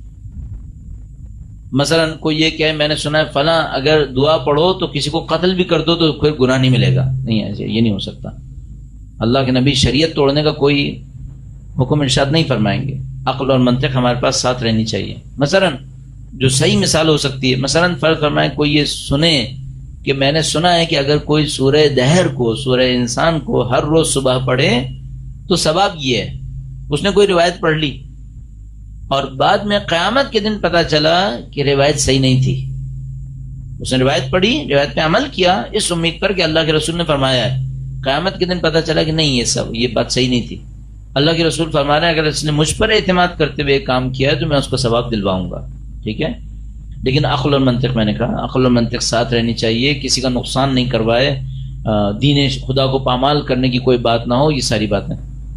مثلا کوئی یہ کہ میں نے سنا ہے فلاں اگر دعا پڑھو تو کسی کو قتل بھی کر دو تو کوئی گناہ نہیں ملے گا. نہیں ایسے یہ نہیں ہو سکتا. اللہ کے نبی شریعت توڑنے کا کوئی حکم ارشاد نہیں فرمائیں گے. عقل اور منطق ہمارے پاس ساتھ رہنی چاہیے. مثلا جو صحیح مثال ہو سکتی ہے، مثلا فرض فرمائے کوئی یہ سنے کہ میں نے سنا ہے کہ اگر کوئی سورہ دہر کو، سورہ انسان کو ہر روز صبح پڑھے تو ثواب یہ ہے. اس نے کوئی روایت پڑھ لی اور بعد میں قیامت کے دن پتا چلا کہ روایت صحیح نہیں تھی. اس نے روایت پڑھی، روایت پہ عمل کیا اس امید پر کہ اللہ کے رسول نے فرمایا ہے. قیامت کے دن پتا چلا کہ نہیں، یہ سب یہ بات صحیح نہیں تھی. اللہ کے رسول فرما رہے ہیں اگر اس نے مجھ پر اعتماد کرتے ہوئے کام کیا ہے تو میں اس کو ثواب دلواؤں گا. ٹھیک ہے، لیکن عقل اور منطق، میں نے کہا عقل اور منطق ساتھ رہنی چاہیے. کسی کا نقصان نہیں کروائے، دین خدا کو پامال کرنے کی کوئی بات نہ ہو، یہ ساری باتیں.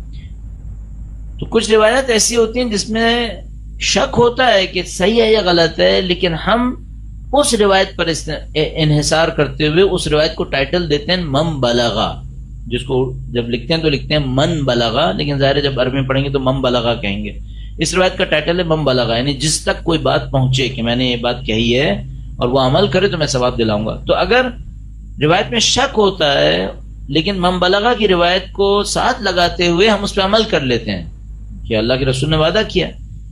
تو کچھ روایت ایسی ہوتی ہیں جس میں شک ہوتا ہے کہ صحیح ہے یا غلط ہے، لیکن ہم اس روایت پر انحصار کرتے ہوئے اس روایت کو ٹائٹل دیتے ہیں من بلغا، جس کو جب لکھتے ہیں تو لکھتے ہیں من بلغا، لیکن ظاہر ہے جب عربی میں پڑھیں گے تو من بلغا کہیں گے. اس روایت کا ٹائٹل ہے من بلغا، یعنی جس تک کوئی بات پہنچے کہ میں نے یہ بات کہی ہے اور وہ عمل کرے تو میں ثواب دلاؤں گا. تو اگر روایت میں شک ہوتا ہے لیکن من بلغا کی روایت کو ساتھ لگاتے ہوئے ہم اس پہ عمل کر لیتے ہیں کہ اللہ کے رسول نے وعدہ کیا.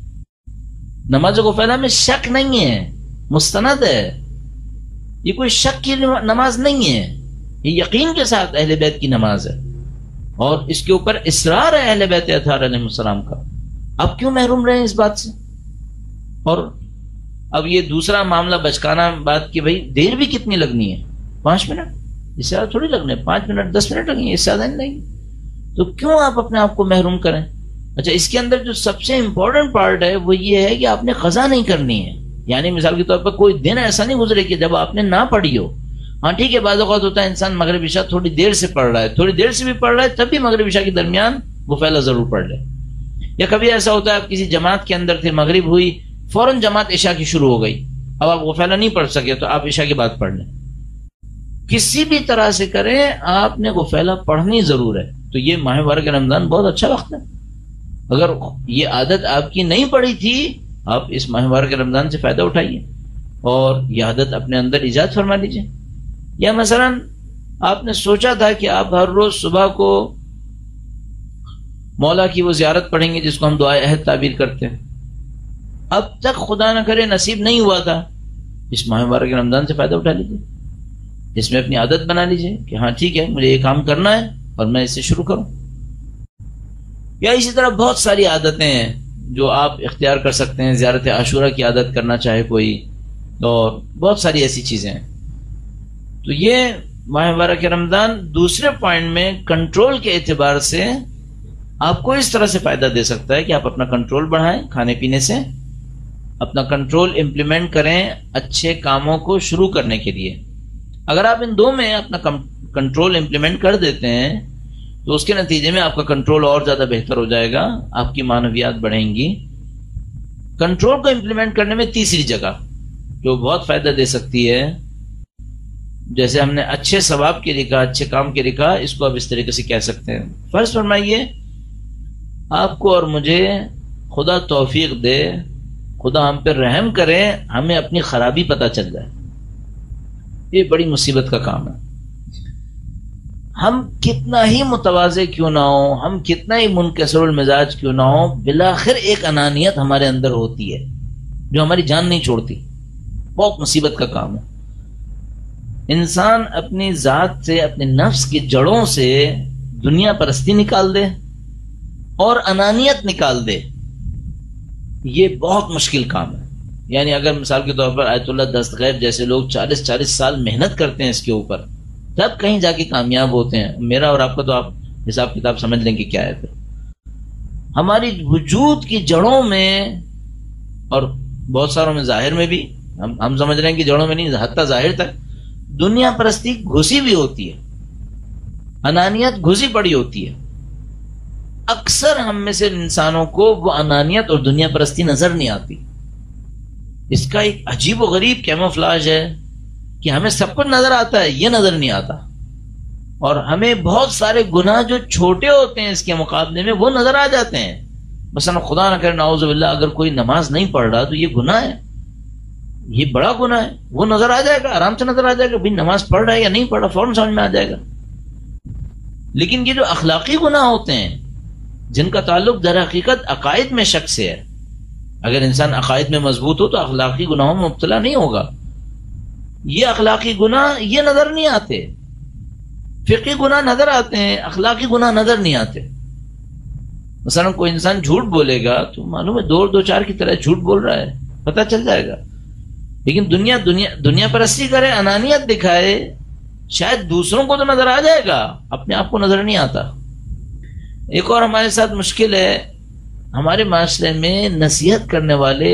نماز غفلہ میں شک نہیں ہے، مستند ہے. یہ کوئی شک کی نماز نہیں ہے، یہ یقین کے ساتھ اہل بیت کی نماز ہے اور اس کے اوپر اصرار ہے اہل بیت اطہار علیہ السلام کا. اب کیوں محروم رہے اس بات سے؟ اور اب یہ دوسرا معاملہ بچکانا بات کہ بھائی دیر بھی کتنی لگنی ہے، پانچ منٹ، اس سے زیادہ تھوڑی لگنے، پانچ منٹ دس منٹ لگیں گے، اس سے زیادہ نہیں لگیں گے. تو کیوں آپ اپنے آپ کو محروم کریں؟ اچھا، اس کے اندر جو سب سے امپورٹنٹ پارٹ ہے وہ یہ ہے کہ آپ نے قضا نہیں کرنی ہے. یعنی مثال کے طور پر کوئی دن ایسا نہیں گزرے کہ جب آپ نے نہ پڑھی ہو. ہاں ٹھیک ہے، بعض اوقات ہوتا ہے انسان مغرب عشاء تھوڑی دیر سے پڑھ رہا ہے، تھوڑی دیر سے بھی پڑھ رہا ہے تب بھی مغرب عشاء کے درمیان وہ پہلا ضرور پڑھ لے. یا کبھی ایسا ہوتا ہے آپ کسی جماعت کے اندر تھے، مغرب ہوئی فوراً جماعت عشاء کی شروع ہو گئی، اب آپ غفلہ نہیں پڑھ سکے تو آپ عشاء کے بعد پڑھ لیں. کسی بھی طرح سے کریں آپ نے غفلہ پڑھنی ضرور ہے. تو یہ ماہ مبارک رمضان بہت اچھا وقت ہے. اگر یہ عادت آپ کی نہیں پڑی تھی، آپ اس ماہ مبارک رمضان سے فائدہ اٹھائیے اور یہ عادت اپنے اندر ایجاد فرما لیجیے. یا مثلا آپ نے سوچا تھا کہ آپ ہر روز صبح کو مولا کی وہ زیارت پڑھیں گے جس کو ہم دعائے عہد تعبیر کرتے ہیں، اب تک خدا نہ کرے نصیب نہیں ہوا تھا، اس ماہ مبارک رمضان سے فائدہ اٹھا لیجیے. اس میں اپنی عادت بنا لیجیے کہ ہاں ٹھیک ہے مجھے یہ کام کرنا ہے اور میں اس سے شروع کروں. یا اسی طرح بہت ساری عادتیں ہیں جو آپ اختیار کر سکتے ہیں. زیارت عاشورہ کی عادت کرنا چاہے کوئی، اور بہت ساری ایسی چیزیں ہیں. تو یہ ماہ مبارک رمضان دوسرے پوائنٹ میں کنٹرول کے اعتبار سے آپ کو اس طرح سے فائدہ دے سکتا ہے کہ آپ اپنا کنٹرول بڑھائیں، کھانے پینے سے اپنا کنٹرول امپلیمنٹ کریں اچھے کاموں کو شروع کرنے کے لیے. اگر آپ ان دو میں اپنا کنٹرول امپلیمنٹ کر دیتے ہیں تو اس کے نتیجے میں آپ کا کنٹرول اور زیادہ بہتر ہو جائے گا، آپ کی معنویات بڑھیں گی. کنٹرول کو امپلیمنٹ کرنے میں تیسری جگہ جو بہت فائدہ دے سکتی ہے، جیسے ہم نے اچھے ثواب کے لیے کہا، اچھے کام کے لیے کہا، اس کو آپ اس طریقے سے کہہ سکتے ہیں. فرض فرمائیے آپ کو اور مجھے خدا توفیق دے، خدا ہم پہ رحم کرے، ہمیں اپنی خرابی پتہ چل جائے. یہ بڑی مصیبت کا کام ہے. ہم کتنا ہی متواضع کیوں نہ ہو، ہم کتنا ہی منکسر المزاج کیوں نہ ہو، بالآخر ایک انانیت ہمارے اندر ہوتی ہے جو ہماری جان نہیں چھوڑتی. بہت مصیبت کا کام ہے. انسان اپنی ذات سے، اپنے نفس کی جڑوں سے دنیا پرستی نکال دے اور انانیت نکال دے. یہ بہت مشکل کام ہے. یعنی اگر مثال کے طور پر آیت اللہ دستغیب جیسے لوگ چالیس چالیس سال محنت کرتے ہیں اس کے اوپر، تب کہیں جا کے کامیاب ہوتے ہیں. میرا اور آپ کا تو آپ حساب کتاب سمجھ لیں کہ کیا ہے. پھر ہماری وجود کی جڑوں میں اور بہت ساروں میں ظاہر میں بھی، ہم ہم سمجھ رہے ہیں کہ جڑوں میں نہیں، حتیٰ ظاہر تک دنیا پرستی گھسی بھی ہوتی ہے، انانیت گھسی پڑی ہوتی ہے. اکثر ہم میں سے انسانوں کو وہ انانیت اور دنیا پرستی نظر نہیں آتی. اس کا ایک عجیب و غریب کیموفلاج ہے کہ ہمیں سب کچھ نظر آتا ہے، یہ نظر نہیں آتا. اور ہمیں بہت سارے گناہ جو چھوٹے ہوتے ہیں اس کے مقابلے میں وہ نظر آ جاتے ہیں. مثلا خدا نہ کرے نعوذ باللہ اگر کوئی نماز نہیں پڑھ رہا تو یہ گناہ ہے، یہ بڑا گناہ ہے، وہ نظر آ جائے گا، آرام سے نظر آ جائے گا. بھائی نماز پڑھ رہا ہے یا نہیں پڑھ رہا فوراً سمجھ میں آ جائے گا. لیکن یہ جو اخلاقی گناہ ہوتے ہیں جن کا تعلق در حقیقت عقائد میں شک سے ہے، اگر انسان عقائد میں مضبوط ہو تو اخلاقی گناہوں میں مبتلا نہیں ہوگا. یہ اخلاقی گناہ یہ نظر نہیں آتے. فقہی گناہ نظر آتے ہیں، اخلاقی گناہ نظر نہیں آتے. مثلا کوئی انسان جھوٹ بولے گا تو معلوم ہے دو دو چار کی طرح جھوٹ بول رہا ہے، پتہ چل جائے گا. لیکن دنیا دنیا دنیا پرستی کرے، انانیت دکھائے، شاید دوسروں کو تو نظر آ جائے گا، اپنے آپ کو نظر نہیں آتا. ایک اور ہمارے ساتھ مشکل ہے، ہمارے معاشرے میں نصیحت کرنے والے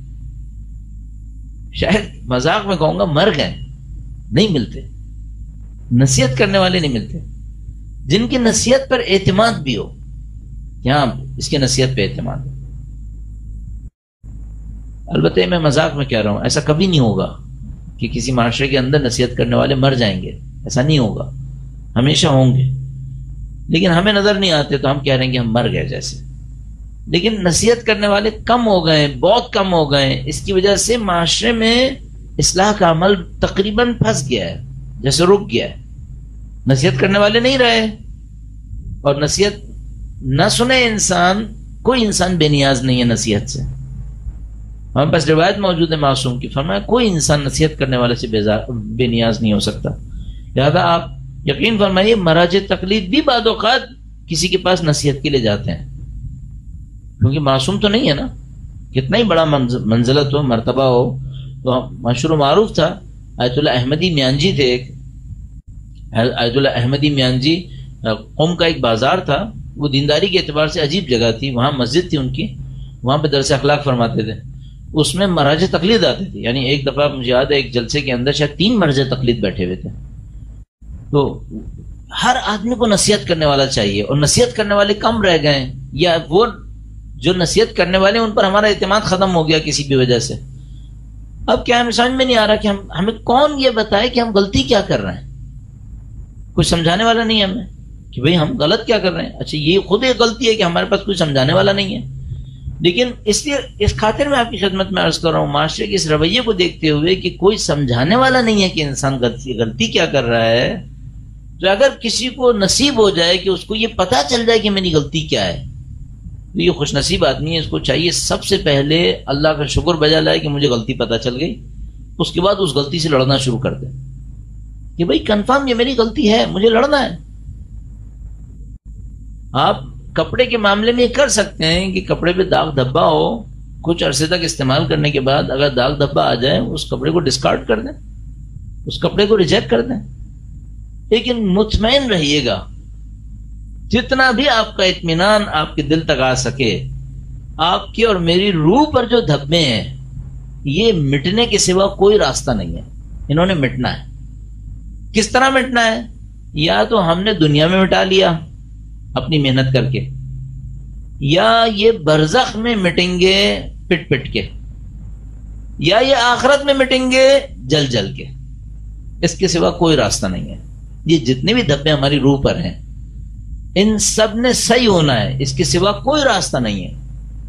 شاید مذاق میں کہوں گا مر گئے، نہیں ملتے. نصیحت کرنے والے نہیں ملتے جن کی نصیحت پر اعتماد بھی ہو. یہاں اس کی نصیحت پہ اعتماد ہو. البتہ میں مذاق میں کہہ رہا ہوں، ایسا کبھی نہیں ہوگا کہ کسی معاشرے کے اندر نصیحت کرنے والے مر جائیں گے، ایسا نہیں ہوگا، ہمیشہ ہوں گے. لیکن ہمیں نظر نہیں آتے تو ہم کہہ رہے ہیں کہ ہم مر گئے جیسے. لیکن نصیحت کرنے والے کم ہو گئے، بہت کم ہو گئے. اس کی وجہ سے معاشرے میں اصلاح کا عمل تقریباً پھنس گیا ہے، جیسے رک گیا ہے. نصیحت کرنے والے نہیں رہے، اور نصیحت نہ سنے انسان، کوئی انسان بے نیاز نہیں ہے نصیحت سے. ہمارے پاس روایت موجود ہے معصوم کی، فرمایا کوئی انسان نصیحت کرنے والے سے بے نیاز نہیں ہو سکتا. لہذا آپ یقین فرمائیے مراج تقلید بھی بعض اوقات کسی کے پاس نصیحت کے لیے جاتے ہیں، کیونکہ معصوم تو نہیں ہے نا. کتنا ہی بڑا منزلت ہو، مرتبہ ہو. تو مشہور و معروف تھا، آیت اللہ احمدی میانجی تھے. ایک آیت اللہ احمدی میانجی قوم کا ایک بازار تھا، وہ دینداری کے اعتبار سے عجیب جگہ تھی. وہاں مسجد تھی ان کی، وہاں پہ درس اخلاق فرماتے تھے. اس میں مراج تقلید آتے تھے. یعنی ایک دفعہ مجھے یاد ہے ایک جلسے کے اندر شاید تین مراج تقلید بیٹھے ہوئے تھے. تو ہر آدمی کو نصیحت کرنے والا چاہیے، اور نصیحت کرنے والے کم رہ گئے، یا وہ جو نصیحت کرنے والے ان پر ہمارا اعتماد ختم ہو گیا کسی بھی وجہ سے. اب کیا ہمیں سمجھ میں نہیں آ رہا کہ ہم ہمیں کون یہ بتائے کہ ہم غلطی کیا کر رہے ہیں. کوئی سمجھانے والا نہیں ہے ہمیں کہ بھئی ہم غلط کیا کر رہے ہیں. اچھا یہ خود ایک غلطی ہے کہ ہمارے پاس کوئی سمجھانے والا نہیں ہے. لیکن اس لیے اس خاطر میں آپ کی خدمت میں عرض کر رہا ہوں، معاشرے کے اس رویے کو دیکھتے ہوئے کہ کوئی سمجھانے والا نہیں ہے کہ انسان غلطی غلطی کیا کر رہا ہے، تو اگر کسی کو نصیب ہو جائے کہ اس کو یہ پتا چل جائے کہ میری غلطی کیا ہے، تو یہ خوش نصیب آدمی ہے. اس کو چاہیے سب سے پہلے اللہ کا شکر بجا لائے کہ مجھے غلطی پتا چل گئی. اس کے بعد اس غلطی سے لڑنا شروع کر دے کہ بھئی کنفرم یہ میری غلطی ہے، مجھے لڑنا ہے. آپ کپڑے کے معاملے میں یہ کر سکتے ہیں کہ کپڑے پہ داغ دھبا ہو، کچھ عرصے تک استعمال کرنے کے بعد اگر داغ دھبا آ جائے اس کپڑے کو ڈسکارڈ کر دیں، اس کپڑے کو ریجیکٹ کر دیں. لیکن مطمئن رہیے گا، جتنا بھی آپ کا اطمینان آپ کے دل تک آ سکے، آپ کی اور میری روح پر جو دھبے ہیں یہ مٹنے کے سوا کوئی راستہ نہیں ہے. انہوں نے مٹنا ہے. کس طرح مٹنا ہے؟ یا تو ہم نے دنیا میں مٹا لیا اپنی محنت کر کے، یا یہ برزخ میں مٹیں گے پٹ پٹ کے، یا یہ آخرت میں مٹیں گے جل جل کے. اس کے سوا کوئی راستہ نہیں ہے. یہ جتنے بھی دھبے ہماری روح پر ہیں ان سب نے صحیح ہونا ہے، اس کے سوا کوئی راستہ نہیں ہے.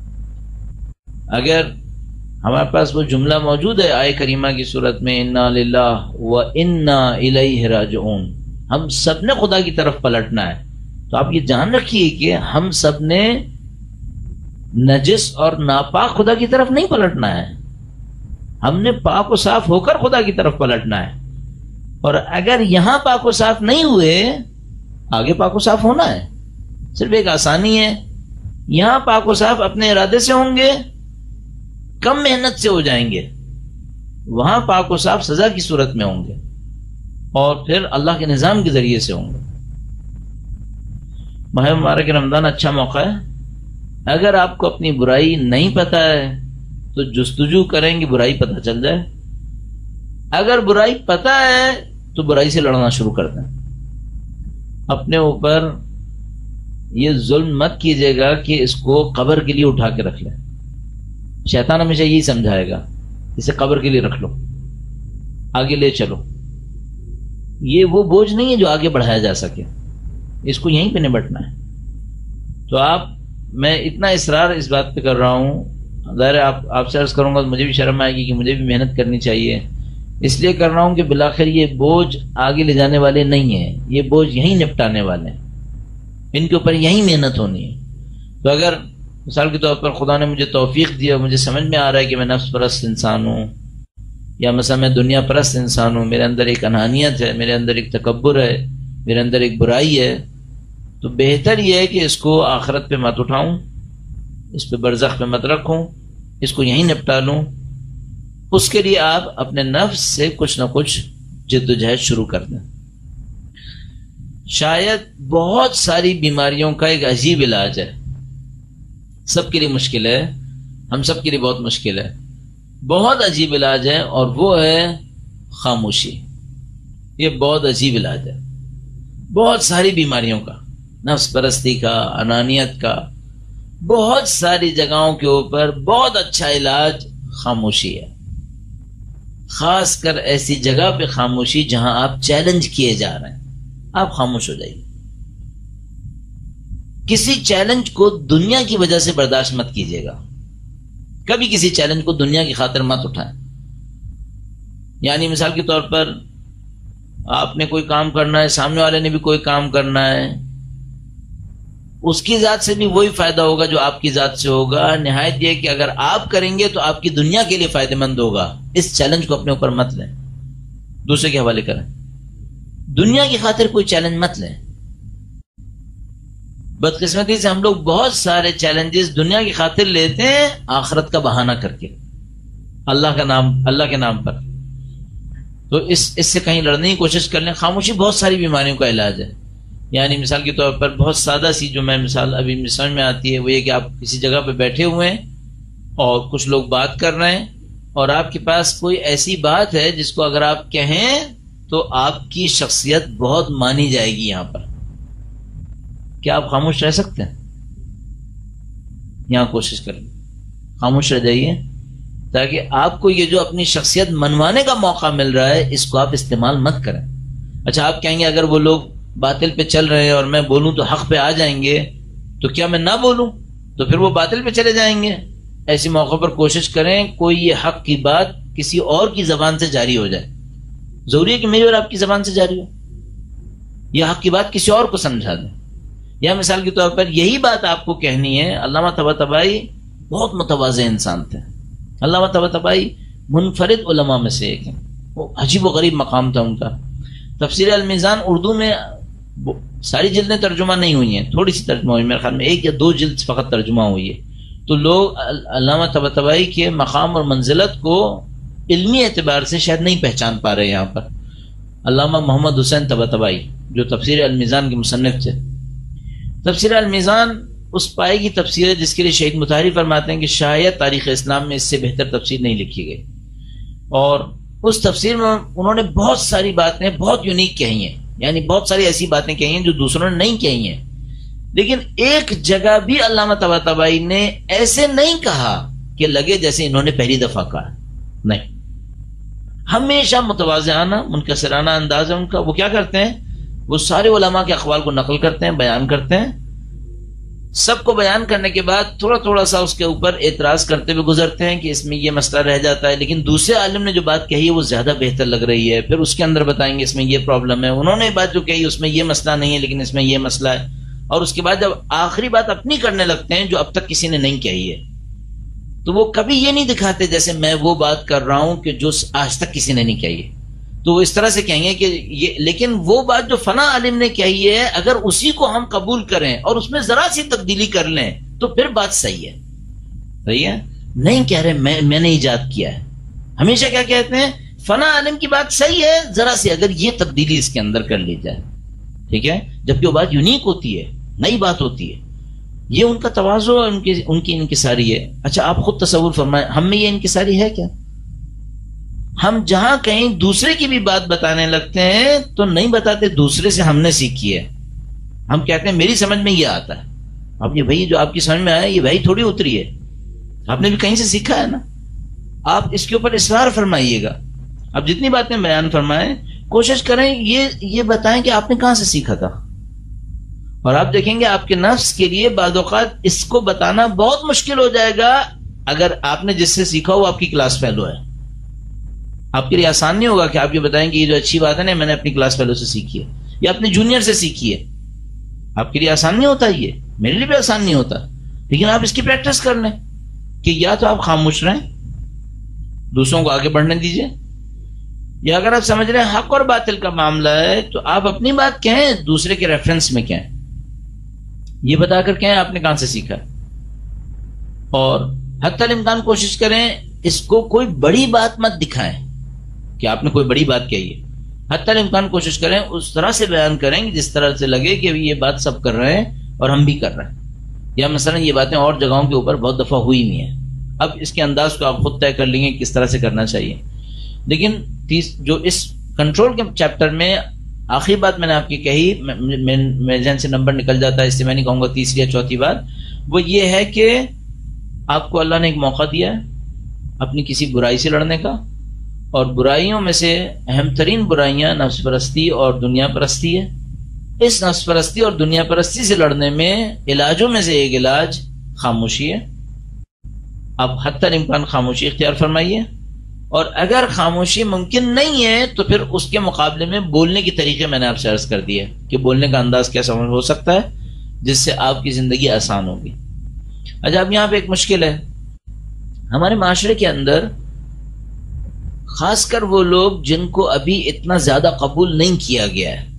اگر ہمارے پاس وہ جملہ موجود ہے آیہ کریمہ کی صورت میں، انا للہ و انا الیہ راجعون، ہم سب نے خدا کی طرف پلٹنا ہے. تو آپ یہ جان رکھیے کہ ہم سب نے نجس اور ناپاک خدا کی طرف نہیں پلٹنا ہے، ہم نے پاک و صاف ہو کر خدا کی طرف پلٹنا ہے. اور اگر یہاں پاک و صاف نہیں ہوئے آگے پاک و صاف ہونا ہے. صرف ایک آسانی ہے، یہاں پاک و صاف اپنے ارادے سے ہوں گے، کم محنت سے ہو جائیں گے، وہاں پاک و صاف سزا کی صورت میں ہوں گے اور پھر اللہ کے نظام کے ذریعے سے ہوں گے۔ ماہ مبارک رمضان اچھا موقع ہے، اگر آپ کو اپنی برائی نہیں پتہ ہے تو جستجو کریں گے برائی پتہ چل جائے، اگر برائی پتہ ہے تو برائی سے لڑنا شروع کر دیں۔ اپنے اوپر یہ ظلم مت کیجیے گا کہ اس کو قبر کے لیے اٹھا کے رکھ لیں، شیطان ہمیشہ یہی سمجھائے گا اسے قبر کے لیے رکھ لو، آگے لے چلو۔ یہ وہ بوجھ نہیں ہے جو آگے بڑھایا جا سکے، اس کو یہیں پہ نمٹنا ہے۔ تو آپ، میں اتنا اصرار اس بات پہ کر رہا ہوں، ظاہر ہے آپ آپ سے عرض کروں گا تو مجھے بھی شرم آئے گی کہ مجھے بھی محنت کرنی چاہیے، اس لیے کر رہا ہوں کہ بالآخر یہ بوجھ آگے لے جانے والے نہیں ہیں، یہ بوجھ یہیں نپٹانے والے ہیں، ان کے اوپر یہیں محنت ہونی ہے۔ تو اگر مثال کے طور پر خدا نے مجھے توفیق دیا، مجھے سمجھ میں آ رہا ہے کہ میں نفس پرست انسان ہوں، یا مثلا میں دنیا پرست انسان ہوں، میرے اندر ایک انانیت ہے، میرے اندر ایک تکبر ہے، میرے اندر ایک برائی ہے، تو بہتر یہ ہے کہ اس کو آخرت پہ مت اٹھاؤں، اس پہ برزخ پہ مت رکھوں، اس کو یہیں نپٹا لوں۔ اس کے لیے آپ اپنے نفس سے کچھ نہ کچھ جد و جہد شروع کر دیں۔ شاید بہت ساری بیماریوں کا ایک عجیب علاج ہے، سب کے لیے مشکل ہے، ہم سب کے لیے بہت مشکل ہے، بہت عجیب علاج ہے، اور وہ ہے خاموشی۔ یہ بہت عجیب علاج ہے بہت ساری بیماریوں کا، نفس پرستی کا، انانیت کا، بہت ساری جگہوں کے اوپر بہت اچھا علاج خاموشی ہے۔ خاص کر ایسی جگہ پہ خاموشی جہاں آپ چیلنج کیے جا رہے ہیں، آپ خاموش ہو جائیے۔ کسی چیلنج کو دنیا کی وجہ سے برداشت مت کیجیے گا، کبھی کسی چیلنج کو دنیا کی خاطر مت اٹھائیں۔ یعنی مثال کے طور پر آپ نے کوئی کام کرنا ہے، سامنے والے نے بھی کوئی کام کرنا ہے، اس کی ذات سے بھی وہی فائدہ ہوگا جو آپ کی ذات سے ہوگا۔ نہایت یہ کہ اگر آپ کریں گے تو آپ کی دنیا کے لیے فائدہ مند ہوگا۔ اس چیلنج کو اپنے اوپر مت لیں، دوسرے کے حوالے کریں، دنیا کی خاطر کوئی چیلنج مت لیں۔ بدقسمتی سے ہم لوگ بہت سارے چیلنجز دنیا کی خاطر لیتے ہیں، آخرت کا بہانہ کر کے، اللہ کا نام، اللہ کے نام پر۔ تو اس اس سے کہیں لڑنے کی کوشش کر لیں۔ خاموشی بہت ساری بیماریوں کا علاج ہے۔ یعنی مثال کے طور پر بہت سادہ سی جو میں مثال ابھی سمجھ میں آتی ہے وہ یہ کہ آپ کسی جگہ پہ بیٹھے ہوئے ہیں اور کچھ لوگ بات کر رہے ہیں، اور آپ کے پاس کوئی ایسی بات ہے جس کو اگر آپ کہیں تو آپ کی شخصیت بہت مانی جائے گی یہاں پر۔ کیا آپ خاموش رہ سکتے ہیں؟ یہاں کوشش کریں، خاموش رہ جائیے، تاکہ آپ کو یہ جو اپنی شخصیت منوانے کا موقع مل رہا ہے اس کو آپ استعمال مت کریں۔ اچھا، آپ کہیں گے اگر وہ لوگ باطل پہ چل رہے ہیں اور میں بولوں تو حق پہ آ جائیں گے، تو کیا میں نہ بولوں؟ تو پھر وہ باطل پہ چلے جائیں گے۔ ایسے موقع پر کوشش کریں کوئی یہ حق کی بات کسی اور کی زبان سے جاری ہو جائے۔ ضروری ہے کہ میری اور آپ کی زبان سے جاری ہو، یہ حق کی بات کسی اور کو سمجھا دیں۔ یا مثال کے طور پر یہی بات آپ کو کہنی ہے، علامہ طباطبائی بہت متواضع انسان تھے۔ علامہ طباطبائی منفرد علماء میں سے ایک ہیں، وہ عجیب و غریب مقام تھا ان کا۔ تفسیر المیزان اردو میں ساری جلدیں ترجمہ نہیں ہوئی ہیں، تھوڑی سی ترجمہ ہوئی، میرے خیال میں ایک یا دو جلد فقط ترجمہ ہوئی ہے۔ تو لوگ علامہ طباطبائی کے مقام اور منزلت کو علمی اعتبار سے شاید نہیں پہچان پا رہے یہاں پر۔ علامہ محمد حسین طباطبائی جو تفسیر المیزان کے مصنف تھے، تفسیر المیزان اس پائے کی تفسیر ہے جس کے لیے شہید مطہری فرماتے ہیں کہ شاید تاریخ اسلام میں اس سے بہتر تفسیر نہیں لکھی گئی، اور اس تفسیر میں انہوں نے بہت ساری باتیں بہت یونیک کہی ہیں، یعنی بہت ساری ایسی باتیں کہی ہیں جو دوسروں نے نہیں کہی ہیں۔ لیکن ایک جگہ بھی علامہ طباطبائی نے ایسے نہیں کہا کہ لگے جیسے انہوں نے پہلی دفعہ کہا، نہیں، ہمیشہ متواضعانہ منکسرانہ انداز ہے ان کا۔ وہ کیا کرتے ہیں، وہ سارے علماء کے اقوال کو نقل کرتے ہیں، بیان کرتے ہیں، سب کو بیان کرنے کے بعد تھوڑا تھوڑا سا اس کے اوپر اعتراض کرتے ہوئے گزرتے ہیں کہ اس میں یہ مسئلہ رہ جاتا ہے، لیکن دوسرے عالم نے جو بات کہی ہے وہ زیادہ بہتر لگ رہی ہے، پھر اس کے اندر بتائیں گے اس میں یہ پرابلم ہے، انہوں نے بات جو کہی اس میں یہ مسئلہ نہیں ہے لیکن اس میں یہ مسئلہ ہے، اور اس کے بعد جب آخری بات اپنی کرنے لگتے ہیں جو اب تک کسی نے نہیں کہی ہے، تو وہ کبھی یہ نہیں دکھاتے جیسے میں وہ بات کر رہا ہوں کہ جو آج تک کسی نے نہیں کہی ہے، تو وہ اس طرح سے کہیں گے کہ یہ، لیکن وہ بات جو فلاں عالم نے کہی ہے اگر اسی کو ہم قبول کریں اور اس میں ذرا سی تبدیلی کر لیں تو پھر بات صحیح ہے، صحیح ہے۔ نہیں کہہ رہے میں میں نے ایجاد کیا ہے. ہمیشہ کیا کہتے ہیں؟ فنا عالم کی بات صحیح ہے، ذرا سی اگر یہ تبدیلی اس کے اندر کر لی جائے، ٹھیک ہے، جبکہ وہ بات یونیک ہوتی ہے، نئی بات ہوتی ہے. یہ ان کا تواضع، ان کی ان کی انکساری ہے. اچھا آپ خود تصور فرمائیں، ہم میں یہ انکساری ہے کیا؟ ہم جہاں کہیں دوسرے کی بھی بات بتانے لگتے ہیں تو نہیں بتاتے دوسرے سے ہم نے سیکھی ہے. ہم کہتے ہیں میری سمجھ میں یہ آتا ہے. اب یہ بھائی جو آپ کی سمجھ میں آیا یہ بھائی تھوڑی اتری ہے، آپ نے بھی کہیں سے سیکھا ہے نا. آپ اس کے اوپر اصرار فرمائیے گا. اب جتنی باتیں بیان فرمائیں کوشش کریں یہ یہ بتائیں کہ آپ نے کہاں سے سیکھا تھا. اور آپ دیکھیں گے آپ کے نفس کے لیے بعض اوقات اس کو بتانا بہت مشکل ہو جائے گا. اگر آپ نے جس سے سیکھا وہ آپ کی کلاس فیلو ہے، آپ کے لیے آسان نہیں ہوگا کہ آپ یہ بتائیں کہ یہ جو اچھی بات ہے نا میں نے اپنی کلاس فیلو سے سیکھی ہے یا اپنے جونیئر سے سیکھی ہے. آپ کے لیے آسان نہیں ہوتا، یہ میرے لیے بھی آسان نہیں ہوتا. لیکن آپ اس کی پریکٹس کر لیں کہ یا تو آپ خاموش رہیں، دوسروں کو آگے بڑھنے دیجئے، یا اگر آپ سمجھ رہے ہیں حق اور باطل کا معاملہ ہے تو آپ اپنی بات کہیں، دوسرے کے ریفرنس میں کہیں، یہ بتا کر کہیں آپ نے کہاں سے سیکھا. اور حتی الامکان کوشش کریں اس کو کوئی بڑی بات مت دکھائیں کہ آپ نے کوئی بڑی بات کہی ہے. حتی الامکان کوشش کریں اس طرح سے بیان کریں کہ جس طرح سے لگے کہ یہ بات سب کر رہے ہیں اور ہم بھی کر رہے ہیں. یا مثلا یہ باتیں اور جگہوں کے اوپر بہت دفعہ ہوئی نہیں ہیں. اب اس کے انداز کو آپ خود طے کر لیں گے کس طرح سے کرنا چاہیے. لیکن جو اس کنٹرول کے چیپٹر میں آخری بات میں نے آپ کی کہی، میرے ذہن سے نمبر نکل جاتا ہے اس سے میں نہیں کہوں گا تیسری یا چوتھی بات، وہ یہ ہے کہ آپ کو اللہ نے ایک موقع دیا ہے اپنی کسی برائی سے لڑنے کا، اور برائیوں میں سے اہم ترین برائیاں نفس پرستی اور دنیا پرستی ہے. اس نفس پرستی اور دنیا پرستی سے لڑنے میں علاجوں میں سے ایک علاج خاموشی ہے. آپ حتی الامکان خاموشی اختیار فرمائیے، اور اگر خاموشی ممکن نہیں ہے تو پھر اس کے مقابلے میں بولنے کی طریقے میں نے آپ سے عرض کر دیا کہ بولنے کا انداز کیسا ہو سکتا ہے جس سے آپ کی زندگی آسان ہوگی. اچھا اب یہاں پہ ایک مشکل ہے ہمارے معاشرے کے اندر، خاص کر وہ لوگ جن کو ابھی اتنا زیادہ قبول نہیں کیا گیا ہے،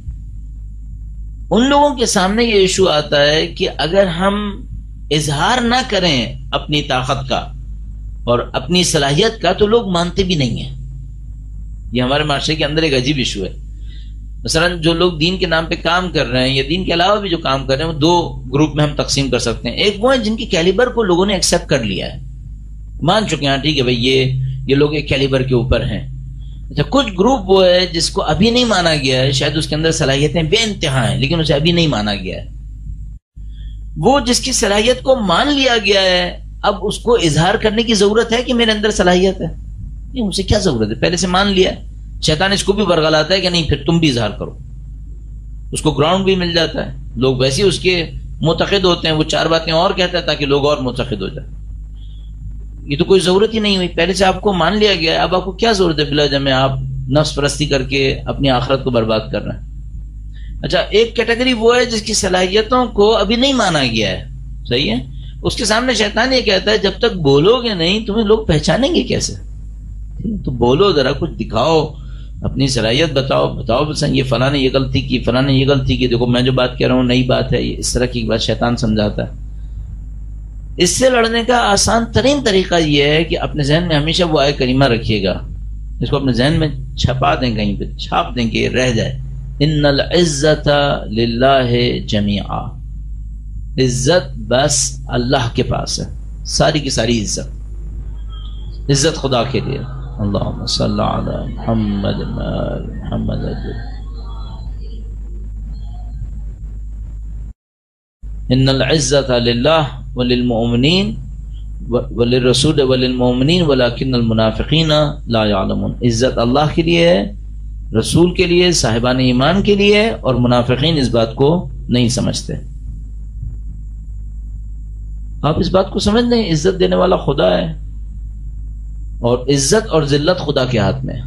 ان لوگوں کے سامنے یہ ایشو آتا ہے کہ اگر ہم اظہار نہ کریں اپنی طاقت کا اور اپنی صلاحیت کا تو لوگ مانتے بھی نہیں ہیں. یہ ہمارے معاشرے کے اندر ایک عجیب ایشو ہے. مثلا جو لوگ دین کے نام پہ کام کر رہے ہیں یا دین کے علاوہ بھی جو کام کر رہے ہیں وہ دو گروپ میں ہم تقسیم کر سکتے ہیں. ایک وہ ہیں جن کی کیلیبر کو لوگوں نے ایکسیپٹ کر لیا ہے، مان چکے ہیں ٹھیک ہے بھائی یہ یہ لوگ ایک کیلیبر کے اوپر ہیں. اچھا کچھ گروپ وہ ہے جس کو ابھی نہیں مانا گیا ہے، شاید اس کے اندر صلاحیتیں بے انتہا ہیں لیکن اسے ابھی نہیں مانا گیا ہے. وہ جس کی صلاحیت کو مان لیا گیا ہے اب اس کو اظہار کرنے کی ضرورت ہے کہ میرے اندر صلاحیت ہے. نہیں، اسے کیا ضرورت ہے، پہلے سے مان لیا. شیطان اس کو بھی برگلاتا ہے کہ نہیں پھر تم بھی اظہار کرو. اس کو گراؤنڈ بھی مل جاتا ہے، لوگ ویسے اس کے معتقد ہوتے ہیں، وہ چار باتیں اور کہتا ہے تاکہ لوگ اور معتقد ہو جائیں. یہ تو کوئی ضرورت ہی نہیں ہوئی، پہلے سے آپ کو مان لیا گیا ہے. اب آپ کو کیا ضرورت ہے بلا جمع آپ نفس پرستی کر کے اپنی آخرت کو برباد کر رہے ہیں. اچھا ایک کیٹیگری وہ ہے جس کی صلاحیتوں کو ابھی نہیں مانا گیا ہے، صحیح ہے، اس کے سامنے شیطان یہ کہتا ہے جب تک بولو گے نہیں تمہیں لوگ پہچانیں گے کیسے. تو بولو، ذرا کچھ دکھاؤ، اپنی صلاحیت بتاؤ بتاؤ بس یہ فلاں نے یہ غلطی کی، فلاں نے یہ غلطی کی، دیکھو میں جو بات کہہ رہا ہوں نئی بات ہے. اس طرح کی بات شیطان سمجھاتا ہے. اس سے لڑنے کا آسان ترین طریقہ یہ ہے کہ اپنے ذہن میں ہمیشہ وہ آیت کریمہ رکھیے گا، اس کو اپنے ذہن میں چھپا دیں، کہیں پہ چھاپ دیں کہ رہ جائے. ان العزت للہ جمیعا، عزت بس اللہ کے پاس ہے، ساری کی ساری عزت عزت خدا کے لیے. اللہم صلی علی محمد محمد. ان العزت للہ وللمؤمنین وللرسول وللمؤمنین ولکن المنافقین لا یعلمون. عزت اللہ کے لیے ہے، رسول کے لیے، صاحبان ایمان کے لیے، اور منافقین اس بات کو نہیں سمجھتے. آپ اس بات کو سمجھ لیں عزت دینے والا خدا ہے اور عزت اور ذلت خدا کے ہاتھ میں ہے.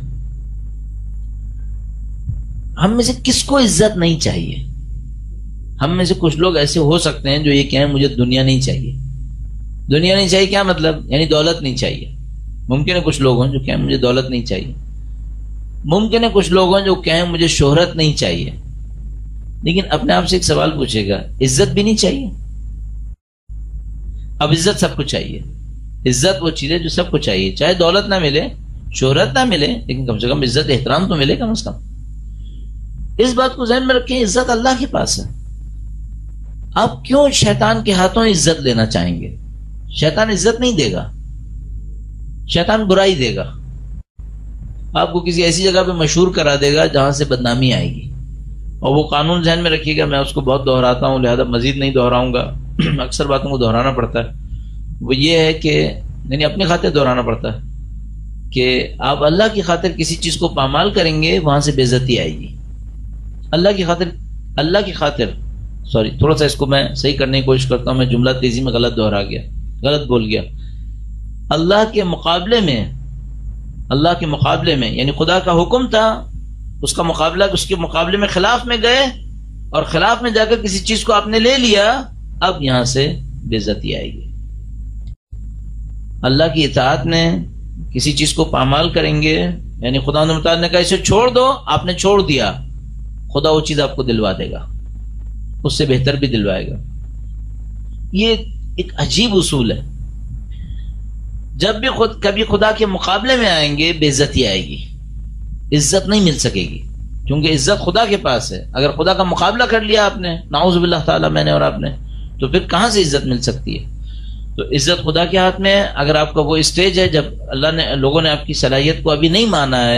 ہم میں سے کس کو عزت نہیں چاہیے؟ ہم میں سے کچھ لوگ ایسے ہو سکتے ہیں جو یہ کہیں مجھے دنیا نہیں چاہیے. دنیا نہیں چاہیے کیا مطلب؟ یعنی دولت نہیں چاہیے. ممکن ہے کچھ لوگ ہوں جو کہیں مجھے دولت نہیں چاہیے. ممکن ہے کچھ لوگ ہیں جو کہیں مجھے شہرت نہیں چاہیے. لیکن اپنے آپ سے ایک سوال پوچھے گا، عزت بھی نہیں چاہیے؟ اب عزت سب کو چاہیے، عزت وہ چیز ہے جو سب کو چاہیے، چاہے دولت نہ ملے، شہرت نہ ملے، لیکن کم سے کم عزت احترام تو ملے کم از کم۔ اس بات کو ذہن میں رکھیں، عزت اللہ کے پاس ہے۔ آپ کیوں شیطان کے ہاتھوں عزت لینا چاہیں گے؟ شیطان عزت نہیں دے گا، شیطان برائی دے گا، آپ کو کسی ایسی جگہ پہ مشہور کرا دے گا جہاں سے بدنامی آئے گی۔ اور وہ قانون ذہن میں رکھیے گا، میں اس کو بہت دہراتا ہوں لہذا مزید نہیں دہراؤں گا، اکثر باتوں کو دہرانا پڑتا ہے، وہ یہ ہے کہ یعنی اپنی خاطر دہرانا پڑتا ہے کہ آپ اللہ کی خاطر کسی چیز کو پامال کریں گے، وہاں سے بے عزتی آئے گی۔ اللہ کی خاطر اللہ کی خاطر سوری تھوڑا سا اس کو میں صحیح کرنے کی کوشش کرتا ہوں، میں جملہ تیزی میں غلط دہرا گیا، غلط بول گیا۔ اللہ کے مقابلے میں اللہ کے مقابلے میں یعنی خدا کا حکم تھا، اس کا مقابلہ اس کے مقابلے میں خلاف میں گئے، اور خلاف میں جا کر کسی چیز کو آپ نے لے لیا، اب یہاں سے بے عزتی آئے گی۔ اللہ کی اطاعت میں کسی چیز کو پامال کریں گے، یعنی خدا نے متعال نے کہا اسے چھوڑ دو، آپ نے چھوڑ دیا، خدا وہ چیز آپ کو دلوا دے گا، اس سے بہتر بھی دلوائے گا۔ یہ ایک عجیب اصول ہے، جب بھی خود کبھی خدا کے مقابلے میں آئیں گے بے عزتی آئے گی، عزت نہیں مل سکے گی، کیونکہ عزت خدا کے پاس ہے۔ اگر خدا کا مقابلہ کر لیا آپ نے، نعوذ باللہ تعالیٰ میں نے اور آپ نے، تو پھر کہاں سے عزت مل سکتی ہے؟ تو عزت خدا کے ہاتھ میں ہے۔ اگر آپ کا وہ اسٹیج ہے جب اللہ نے لوگوں نے آپ کی صلاحیت کو ابھی نہیں مانا ہے،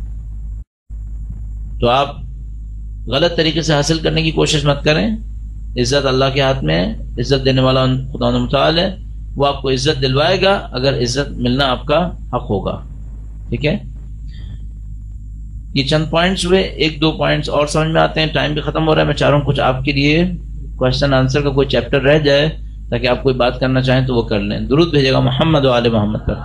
تو آپ غلط طریقے سے حاصل کرنے کی کوشش مت کریں۔ عزت اللہ کے ہاتھ میں ہے، عزت دینے والا خدا متعال ہے، وہ آپ کو عزت دلوائے گا اگر عزت ملنا آپ کا حق ہوگا۔ ٹھیک ہے، یہ چند پوائنٹس ہوئے، ایک دو پوائنٹس اور سمجھ میں آتے ہیں، ٹائم بھی ختم ہو رہا ہے۔ میں چاہ رہا ہوں کچھ آپ کے لیے کوشچن آنسر کا کوئی چیپٹر رہ جائے تاکہ آپ کوئی بات کرنا چاہیں تو وہ کر لیں۔ درود بھیجے گا محمد و آل محمد پر۔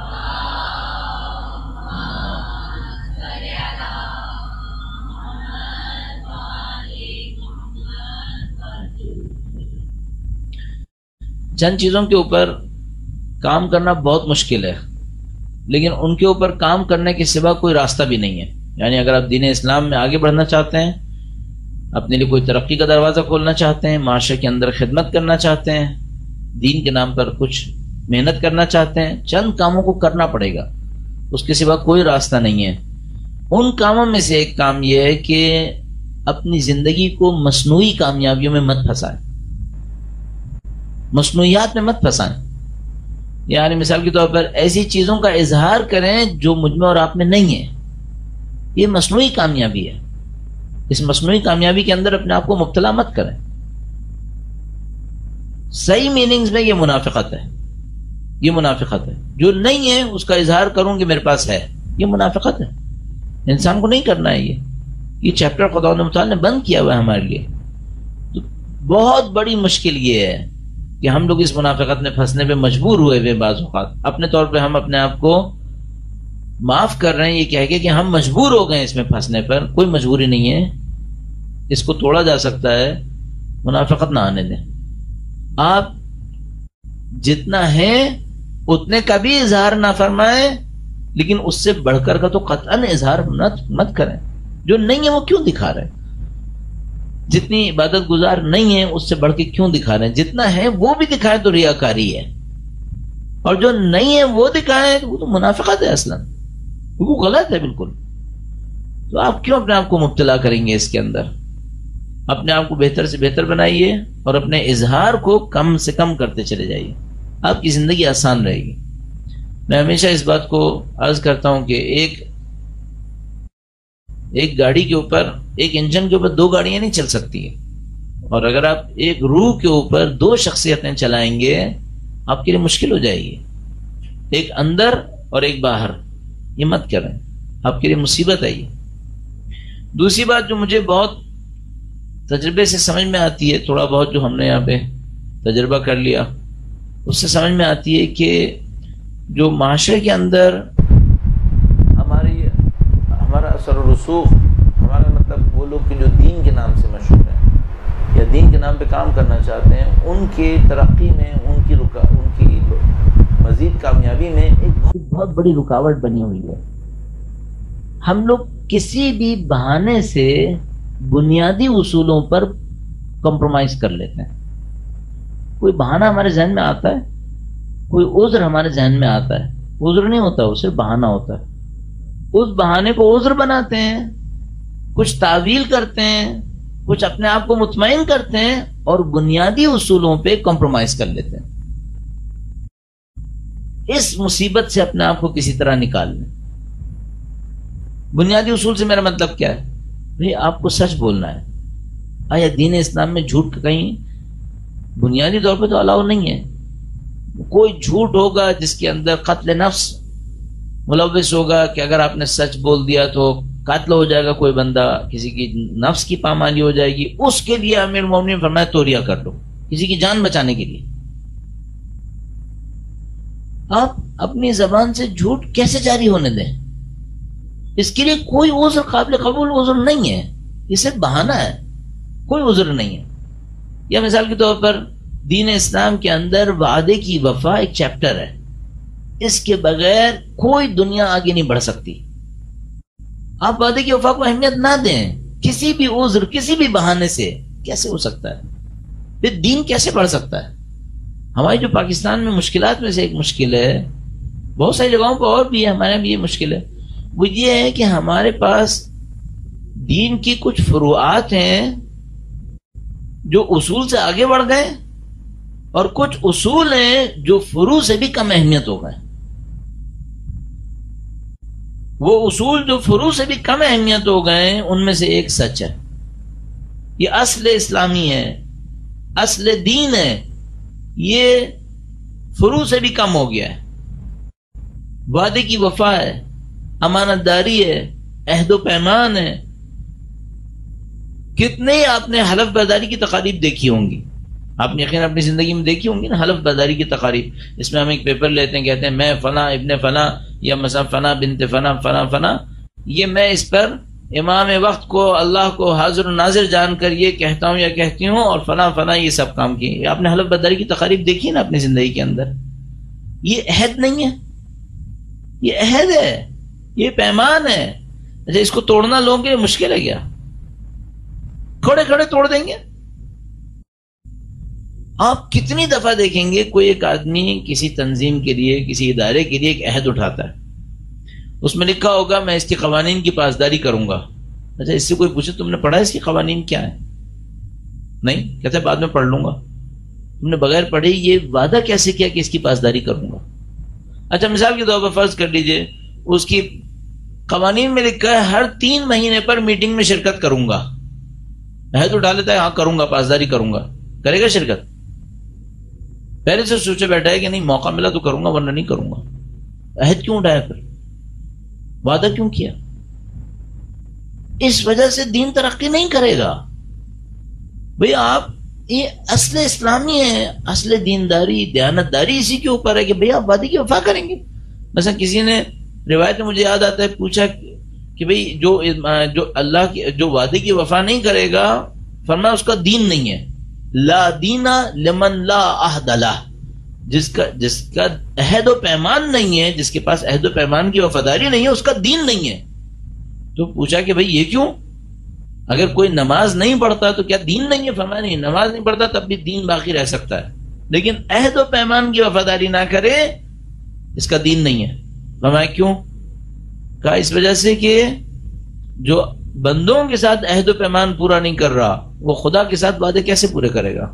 چند چیزوں کے اوپر کام کرنا بہت مشکل ہے، لیکن ان کے اوپر کام کرنے کے سوا کوئی راستہ بھی نہیں ہے۔ یعنی اگر آپ دین اسلام میں آگے بڑھنا چاہتے ہیں، اپنے لیے کوئی ترقی کا دروازہ کھولنا چاہتے ہیں، معاشرے کے اندر خدمت کرنا چاہتے ہیں، دین کے نام پر کچھ محنت کرنا چاہتے ہیں، چند کاموں کو کرنا پڑے گا، اس کے سوا کوئی راستہ نہیں ہے۔ ان کاموں میں سے ایک کام یہ ہے کہ اپنی زندگی کو مصنوعی کامیابیوں میں مت پھنسائیں، مصنوعیات میں مت پھنسائیں۔ یعنی مثال کے طور پر ایسی چیزوں کا اظہار کریں جو مجھ میں اور آپ میں نہیں ہے، یہ مصنوعی کامیابی ہے۔ اس مصنوعی کامیابی کے اندر اپنے آپ کو مبتلا مت کریں۔ صحیح میننگز میں یہ منافقت ہے، یہ منافقت ہے۔ جو نہیں ہے اس کا اظہار کروں کہ میرے پاس ہے، یہ منافقت ہے، انسان کو نہیں کرنا ہے۔ یہ یہ چیپٹر خدا متعال نے بند کیا ہوا ہے ہمارے لیے۔ تو بہت بڑی مشکل یہ ہے کہ ہم لوگ اس منافقت میں پھنسنے پہ مجبور ہوئے ہوئے، بعض اوقات اپنے طور پہ ہم اپنے آپ کو معاف کر رہے ہیں یہ کہہ کے کہ ہم مجبور ہو گئے اس میں پھنسنے پر۔ کوئی مجبوری نہیں ہے، اس کو توڑا جا سکتا ہے، منافقت نہ آنے دیں۔ آپ جتنا ہے اتنے کا بھی اظہار نہ فرمائیں، لیکن اس سے بڑھ کر کا تو قطعاً اظہار مت کریں۔ جو نہیں ہے وہ کیوں دکھا رہے ہیں؟ جتنی عبادت گزار نہیں ہے اس سے بڑھ کے کیوں دکھا رہے ہیں؟ جتنا ہے وہ بھی دکھائیں تو ریاکاری ہے، اور جو نہیں ہے وہ دکھائیں وہ تو منافقت ہے، اصلا وہ غلط ہے بالکل۔ تو آپ کیوں اپنے آپ کو مبتلا کریں گے اس کے اندر؟ اپنے آپ کو بہتر سے بہتر بنائیے اور اپنے اظہار کو کم سے کم کرتے چلے جائیے، آپ کی زندگی آسان رہے گی۔ میں ہمیشہ اس بات کو عرض کرتا ہوں کہ ایک ایک گاڑی کے اوپر، ایک انجن کے اوپر دو گاڑیاں نہیں چل سکتی ہیں، اور اگر آپ ایک روح کے اوپر دو شخصیتیں چلائیں گے آپ کے لیے مشکل ہو جائے گی، ایک اندر اور ایک باہر۔ یہ مت کریں، آپ کے لیے مصیبت ہے یہ۔ دوسری بات جو مجھے بہت تجربے سے سمجھ میں آتی ہے، تھوڑا بہت جو ہم نے یہاں پہ تجربہ کر لیا اس سے سمجھ میں آتی ہے کہ جو معاشرے کے اندر ہماری ہمارا اثر و رسوخ، ہمارا مطلب وہ لوگ جو دین کے نام سے مشہور ہیں یا دین کے نام پہ کام کرنا چاہتے ہیں، ان کی ترقی میں، ان کی رکا ان کی مزید کامیابی میں ایک بہت بڑی رکاوٹ بنی ہوئی ہے۔ ہم لوگ کسی بھی بہانے سے بنیادی اصولوں پر کمپرومائز کر لیتے ہیں۔ کوئی بہانہ ہمارے ذہن میں آتا ہے کوئی عذر ہمارے ذہن میں آتا ہے، عذر نہیں ہوتا، وہ صرف بہانہ ہوتا ہے، اس بہانے کو عذر بناتے ہیں، کچھ تعویل کرتے ہیں، کچھ اپنے آپ کو مطمئن کرتے ہیں اور بنیادی اصولوں پہ کمپرومائز کر لیتے ہیں۔ اس مصیبت سے اپنے آپ کو کسی طرح نکال لیں۔ بنیادی اصول سے میرا مطلب کیا ہے؟ بھئی آپ کو سچ بولنا ہے۔ آیا دین اسلام میں جھوٹ کہیں بنیادی طور پہ تو الاؤ نہیں ہے؟ کوئی جھوٹ ہوگا جس کے اندر قتل نفس ملوث ہوگا کہ اگر آپ نے سچ بول دیا تو قتل ہو جائے گا کوئی بندہ، کسی کی نفس کی پامالی ہو جائے گی، اس کے لیے امیر المومنین نے فرمایا توریہ کر لو، کسی کی جان بچانے کے لیے۔ آپ اپنی زبان سے جھوٹ کیسے جاری ہونے دیں؟ اس کے لیے کوئی عذر قابل قبول عذر نہیں ہے، یہ صرف بہانہ ہے، کوئی عذر نہیں ہے۔ یا مثال کے طور پر دین اسلام کے اندر وعدے کی وفا ایک چیپٹر ہے، اس کے بغیر کوئی دنیا آگے نہیں بڑھ سکتی۔ آپ وعدے کی وفا کو اہمیت نہ دیں کسی بھی عذر کسی بھی بہانے سے، کیسے ہو سکتا ہے؟ پھر دین کیسے بڑھ سکتا ہے؟ ہماری جو پاکستان میں مشکلات میں سے ایک مشکل ہے، بہت ساری جگہوں پر اور بھی ہے، ہمارے بھی یہ مشکل ہے، وہ یہ ہے کہ ہمارے پاس دین کی کچھ فروعات ہیں جو اصول سے آگے بڑھ گئے، اور کچھ اصول ہیں جو فروع سے بھی کم اہمیت ہو گئے۔ وہ اصول جو فروع سے بھی کم اہمیت ہو گئے ان میں سے ایک سچ ہے، یہ اصل اسلامی ہے، اصل دین ہے، یہ فروع سے بھی کم ہو گیا ہے۔ وعدے کی وفا ہے، امانت داری ہے، عہد و پیمان ہے۔ کتنے ہی آپ نے حلف برداری کی تقاریب دیکھی ہوں گی، آپ نے یقین اپنی زندگی میں دیکھی ہوں گی نا حلف برداری کی تقاریب۔ اس میں ہم ایک پیپر لیتے ہیں، کہتے ہیں میں فلاں ابن فلاں یا مثلا فلاں بنت فلاں فلاں فلاں، یہ میں اس پر امام وقت کو اللہ کو حاضر و ناظر جان کر یہ کہتا ہوں یا کہتی ہوں اور فلاں فلاں یہ سب کام کیے۔ آپ نے حلف برداری کی تقاریب دیکھی نا اپنی زندگی کے اندر؟ یہ عہد نہیں ہے، یہ عہد ہے، یہ پیمان ہے۔ اچھا اس کو توڑنا لوگوں کے لیے مشکل ہے کیا؟ کھڑے کھڑے توڑ دیں گے۔ آپ کتنی دفعہ دیکھیں گے کوئی ایک آدمی کسی تنظیم کے لیے کسی ادارے کے لیے ایک عہد اٹھاتا ہے، اس میں لکھا ہوگا میں اس کے قوانین کی پاسداری کروں گا۔ اچھا اس سے کوئی پوچھے تم نے پڑھا اس کے قوانین کیا ہے؟ نہیں، کہتے بعد میں پڑھ لوں گا۔ تم نے بغیر پڑھے یہ وعدہ کیسے کیا کہ اس کی پاسداری کروں گا؟ اچھا مثال کے طور پر فرض کر لیجئے اس کی قوانین میں لکھا ہے ہر تین مہینے پر میٹنگ میں شرکت کروں گا، عہد اٹھا لیتا ہے ہاں کروں گا، پاسداری کروں گا، کرے گا شرکت؟ پہلے سے سوچے بیٹھا ہے کہ نہیں موقع ملا تو کروں گا ورنہ نہیں کروں گا۔ عہد کیوں اٹھایا پھر؟ وعدہ کیوں کیا؟ اس وجہ سے دین ترقی نہیں کرے گا۔ بھئی آپ یہ اصل اسلامی ہے، اصل دینداری دیانت داری اسی کے اوپر ہے کہ بھئی آپ وعدے کی وفا کریں گے۔ مثلا کسی نے روایت میں مجھے یاد آتا ہے پوچھا کہ بھئی جو جو اللہ کی جو وعدے کی وفا نہیں کرے گا فرمایا اس کا دین نہیں ہے۔ لا دینا لمن لا عہد لہ، جس کا جس کا عہد و پیمان نہیں ہے، جس کے پاس عہد و پیمان کی وفاداری نہیں ہے، اس کا دین نہیں ہے۔ تو پوچھا کہ بھئی یہ کیوں؟ اگر کوئی نماز نہیں پڑھتا تو کیا دین نہیں ہے؟ فرمایا نہیں، نماز نہیں پڑھتا تب بھی دین باقی رہ سکتا ہے، لیکن عہد و پیمان کی وفاداری نہ کرے اس کا دین نہیں ہے۔ فرمایا کیوں؟ کہا اس وجہ سے کہ جو بندوں کے ساتھ عہد و پیمان پورا نہیں کر رہا وہ خدا کے ساتھ وعدے کیسے پورے کرے گا؟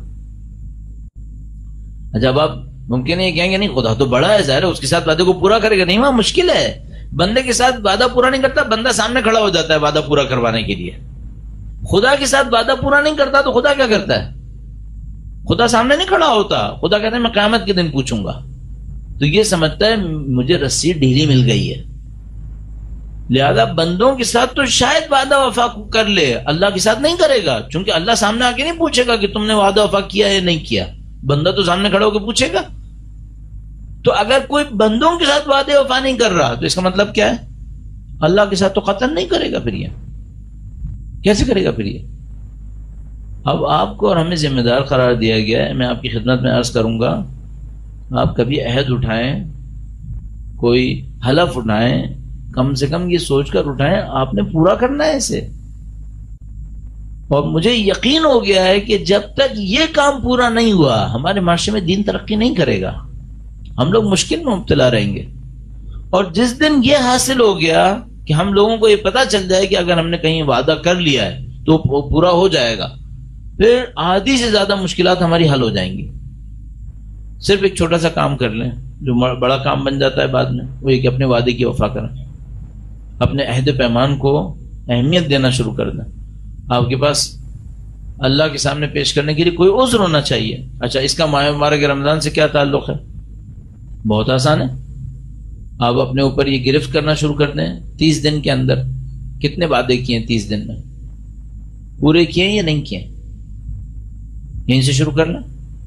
جب آپ ممکن ہے کہیں گے نہیں خدا تو بڑا ہے، ظاہر ہے اس کے ساتھ وعدے کو پورا کرے گا، نہیں وہاں مشکل ہے۔ بندے کے ساتھ وعدہ پورا نہیں کرتا، بندہ سامنے کھڑا ہو جاتا ہے وعدہ پورا کروانے کے لیے۔ خدا کے ساتھ وعدہ پورا نہیں کرتا تو خدا کیا کرتا ہے؟ خدا سامنے نہیں کھڑا ہوتا، خدا کہتا ہے میں قیامت کے دن پوچھوں گا۔ تو یہ سمجھتا ہے مجھے رسی ڈھیلی مل گئی ہے، لہذا بندوں کے ساتھ تو شاید وعدہ وفا کر لے، اللہ کے ساتھ نہیں کرے گا، چونکہ اللہ سامنے آ کے نہیں پوچھے گا کہ تم نے وعدہ وفا کیا یا نہیں کیا، بندہ تو سامنے کھڑا ہو کے پوچھے گا۔ تو اگر کوئی بندوں کے ساتھ وعدے وفا نہیں کر رہا تو اس کا مطلب کیا ہے؟ اللہ کے ساتھ تو قطعاً نہیں کرے گا، پھر یہ کیسے کرے گا؟ پھر یہ اب آپ کو اور ہمیں ذمہ دار قرار دیا گیا ہے۔ میں آپ کی خدمت میں عرض کروں گا، آپ کبھی عہد اٹھائیں، کوئی حلف اٹھائیں، کم سے کم یہ سوچ کر اٹھائیں آپ نے پورا کرنا ہے اسے۔ اور مجھے یقین ہو گیا ہے کہ جب تک یہ کام پورا نہیں ہوا ہمارے معاشرے میں دین ترقی نہیں کرے گا۔ ہم لوگ مشکل میں مبتلا رہیں گے. اور جس دن یہ حاصل ہو گیا کہ ہم لوگوں کو یہ پتا چل جائے کہ اگر ہم نے کہیں وعدہ کر لیا ہے تو وہ پورا ہو جائے گا، پھر آدھی سے زیادہ مشکلات ہماری حل ہو جائیں گی. صرف ایک چھوٹا سا کام کر لیں جو بڑا کام بن جاتا ہے بعد میں، وہ یہ کہ اپنے وعدے کی وفا کریں، اپنے عہد پیمان کو اہمیت دینا شروع کر دیں. آپ کے پاس اللہ کے سامنے پیش کرنے کے لیے کوئی عذر ہونا چاہیے. اچھا اس کا ماہ مبارک رمضان سے کیا تعلق ہے؟ بہت آسان ہے. آپ اپنے اوپر یہ گرفت کرنا شروع کر دیں. تیس دن کے اندر کتنے وعدے کیے ہیں؟ تیس دن میں پورے کیے یا نہیں کیے؟ یہیں سے شروع کر لیں.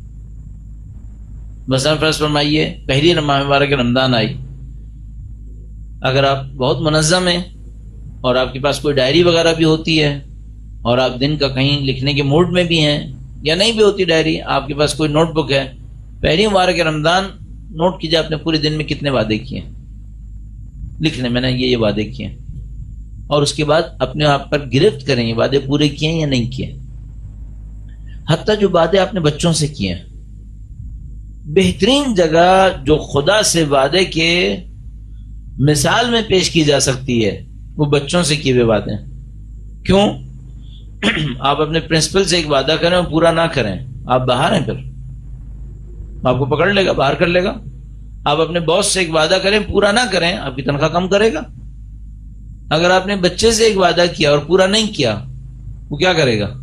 مثلا فرض فرمائیے پہلی ماہ مبارک رمضان آئی، اگر آپ بہت منظم ہیں اور آپ کے پاس کوئی ڈائری وغیرہ بھی ہوتی ہے اور آپ دن کا کہیں لکھنے کے موڈ میں بھی ہیں، یا نہیں بھی ہوتی ڈائری، آپ کے پاس کوئی نوٹ بک ہے، پہلی مبارک رمضان نوٹ کیجیے آپ نے پورے دن میں کتنے وعدے کیے ہیں، لکھ لیں میں نے یہ یہ وعدے کیے ہیں، اور اس کے بعد اپنے آپ پر گرفت کریں یہ وعدے پورے کیے ہیں یا نہیں کیے. حتیٰ جو وعدے آپ نے بچوں سے کیے ہیں، بہترین جگہ جو خدا سے وعدے کے مثال میں پیش کی جا سکتی ہے وہ بچوں سے کیے ہوئے وعدے ہیں. کیوں؟ آپ اپنے پرنسپل سے ایک وعدہ کریں اور پورا نہ کریں، آپ باہر ہیں، پھر آپ کو پکڑ لے گا، باہر کر لے گا. آپ اپنے باس سے ایک وعدہ کریں پورا نہ کریں، آپ کی تنخواہ کم کرے گا. اگر آپ نے بچے سے ایک وعدہ کیا اور پورا نہیں کیا، وہ کیا کرے گا؟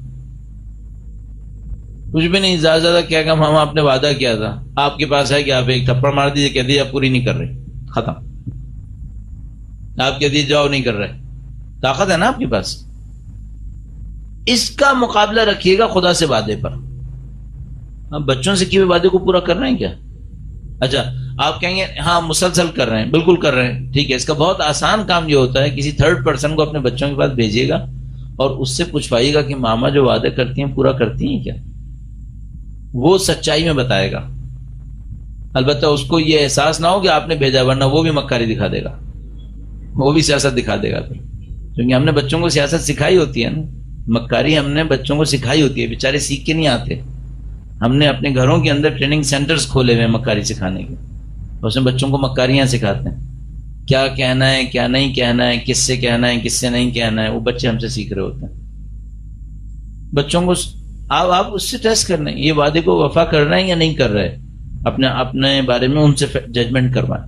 کچھ بھی نہیں، زیادہ زیادہ کیا کہ ماما آپ نے وعدہ کیا تھا، آپ کے پاس ہے کہ آپ ایک تھپڑ مار دیجیے، کہہ دیجیے آپ پوری نہیں کر رہے، ختم. آپ کہہ دیجیے جاؤ نہیں کر رہے، طاقت ہے نا آپ کے پاس. اس کا مقابلہ رکھیے گا خدا سے وعدے پر. آپ بچوں سے کیے ہوئے وعدے کو پورا کر رہے ہیں کیا؟ اچھا آپ کہیں گے ہاں مسلسل کر رہے ہیں، بالکل کر رہے ہیں، ٹھیک ہے. اس کا بہت آسان کام یہ ہوتا ہے کسی تھرڈ پرسن کو اپنے بچوں کے پاس بھیجیے گا اور اس سے پوچھوائیے گا کہ ماما جو وعدے کرتی ہیں پورا کرتی ہیں کیا؟ وہ سچائی میں بتائے گا. البتہ اس کو یہ احساس نہ ہو کہ آپ نے بھیجا، ورنہ وہ بھی مکاری دکھا دے گا، وہ بھی سیاست دکھا دے گا. پھر کیونکہ ہم نے بچوں کو سیاست سکھائی ہوتی ہے نا، مکاری ہم نے بچوں کو سکھائی ہوتی ہے، بیچارے سیکھ کے نہیں آتے. ہم نے اپنے گھروں کے اندر ٹریننگ سینٹرز کھولے ہوئے مکاری سکھانے کے، اس میں بچوں کو مکاریاں سکھاتے ہیں، کیا کہنا ہے کیا نہیں کہنا ہے، کس سے کہنا ہے کس سے نہیں کہنا ہے. وہ بچے ہم سے سیکھ رہے ہوتے ہیں. بچوں کو آپ آپ اس سے ٹیسٹ کر لیں یہ وعدے کو وفا کر رہے ہیں یا نہیں کر رہے، اپنے اپنے بارے میں ان سے ججمنٹ کروائیں.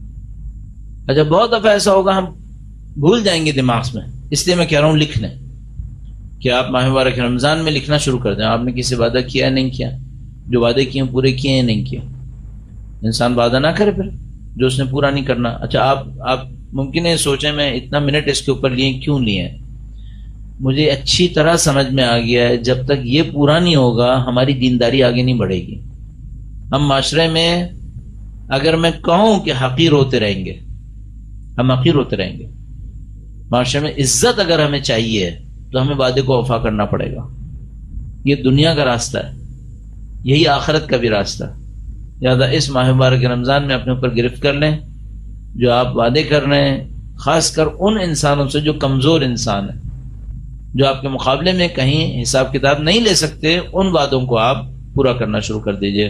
اچھا بہت دفعہ ایسا ہوگا ہم بھول جائیں گے دماغ میں، اس لیے میں کہہ رہا ہوں لکھ لیں کہ آپ ماہ مبارک رمضان میں لکھنا شروع کر دیں آپ نے کسی وعدہ کیا ہے نہیں کیا، جو وعدے کیے پورے کیے ہیں نہیں کیے. انسان وعدہ نہ کرے پھر جو اس نے پورا نہیں کرنا. اچھا آپ آپ ممکن ہے سوچیں میں اتنا منٹ اس کے اوپر لیے کیوں لیے ہیں. مجھے اچھی طرح سمجھ میں آ گیا ہے جب تک یہ پورا نہیں ہوگا ہماری دینداری آگے نہیں بڑھے گی. ہم معاشرے میں اگر میں کہوں کہ حقیر ہوتے رہیں گے، ہم حقیر ہوتے رہیں گے. معاشرے میں عزت اگر ہمیں چاہیے تو ہمیں وعدے کو وفا کرنا پڑے گا. یہ دنیا کا راستہ ہے، یہی آخرت کا بھی راستہ. لہٰذا اس ماہ مبارک رمضان میں اپنے اوپر گرفت کر لیں جو آپ وعدے کر رہے ہیں، خاص کر ان انسانوں سے جو کمزور انسان ہیں، جو آپ کے مقابلے میں کہیں حساب کتاب نہیں لے سکتے، ان وعدوں کو آپ پورا کرنا شروع کر دیجئے.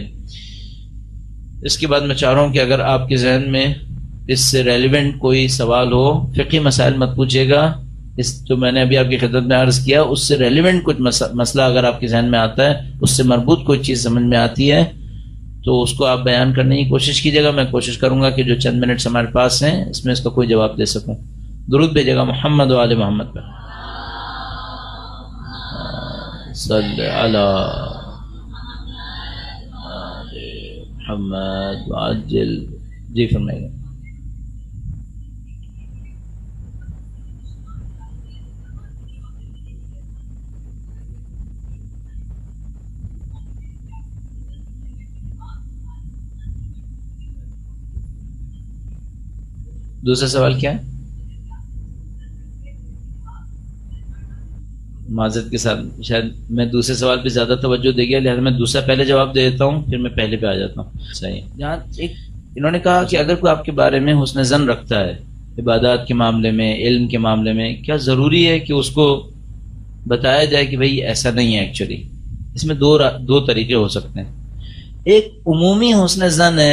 اس کے بعد میں چاہ رہا ہوں کہ اگر آپ کے ذہن میں اس سے ریلیونٹ کوئی سوال ہو، فقہی مسائل مت پوچھیے گا، اس جو میں نے ابھی آپ کی خدمت میں عرض کیا اس سے ریلیونٹ کچھ مسئلہ اگر آپ کے ذہن میں آتا ہے، اس سے مربوط کوئی چیز سمجھ میں آتی ہے تو اس کو آپ بیان کرنے کی کوشش کیجیے گا. میں کوشش کروں گا کہ جو چند منٹس ہمارے پاس ہیں اس میں اس کا کوئی جواب دے سکوں. درود بھیجیے گا محمد و آل محمد پر. صلی علی محمد وعجل. جی فرمائیے گا. دوسرا سوال کیا ہے؟ معذرت کے ساتھ شاید میں دوسرے سوال پہ زیادہ توجہ دے گیا، لہذا میں دوسرا پہلے جواب دے دیتا ہوں پھر میں پہلے پہ آ جاتا ہوں. صحیح. جہاں ایک انہوں نے کہا کہ اگر کوئی آپ کے بارے میں حسن ظن رکھتا ہے عبادات کے معاملے میں، علم کے معاملے میں، کیا ضروری ہے کہ اس کو بتایا جائے کہ بھئی ایسا نہیں ہے ایکچولی؟ اس میں دو دو طریقے ہو سکتے ہیں. ایک عمومی حسن ظن ہے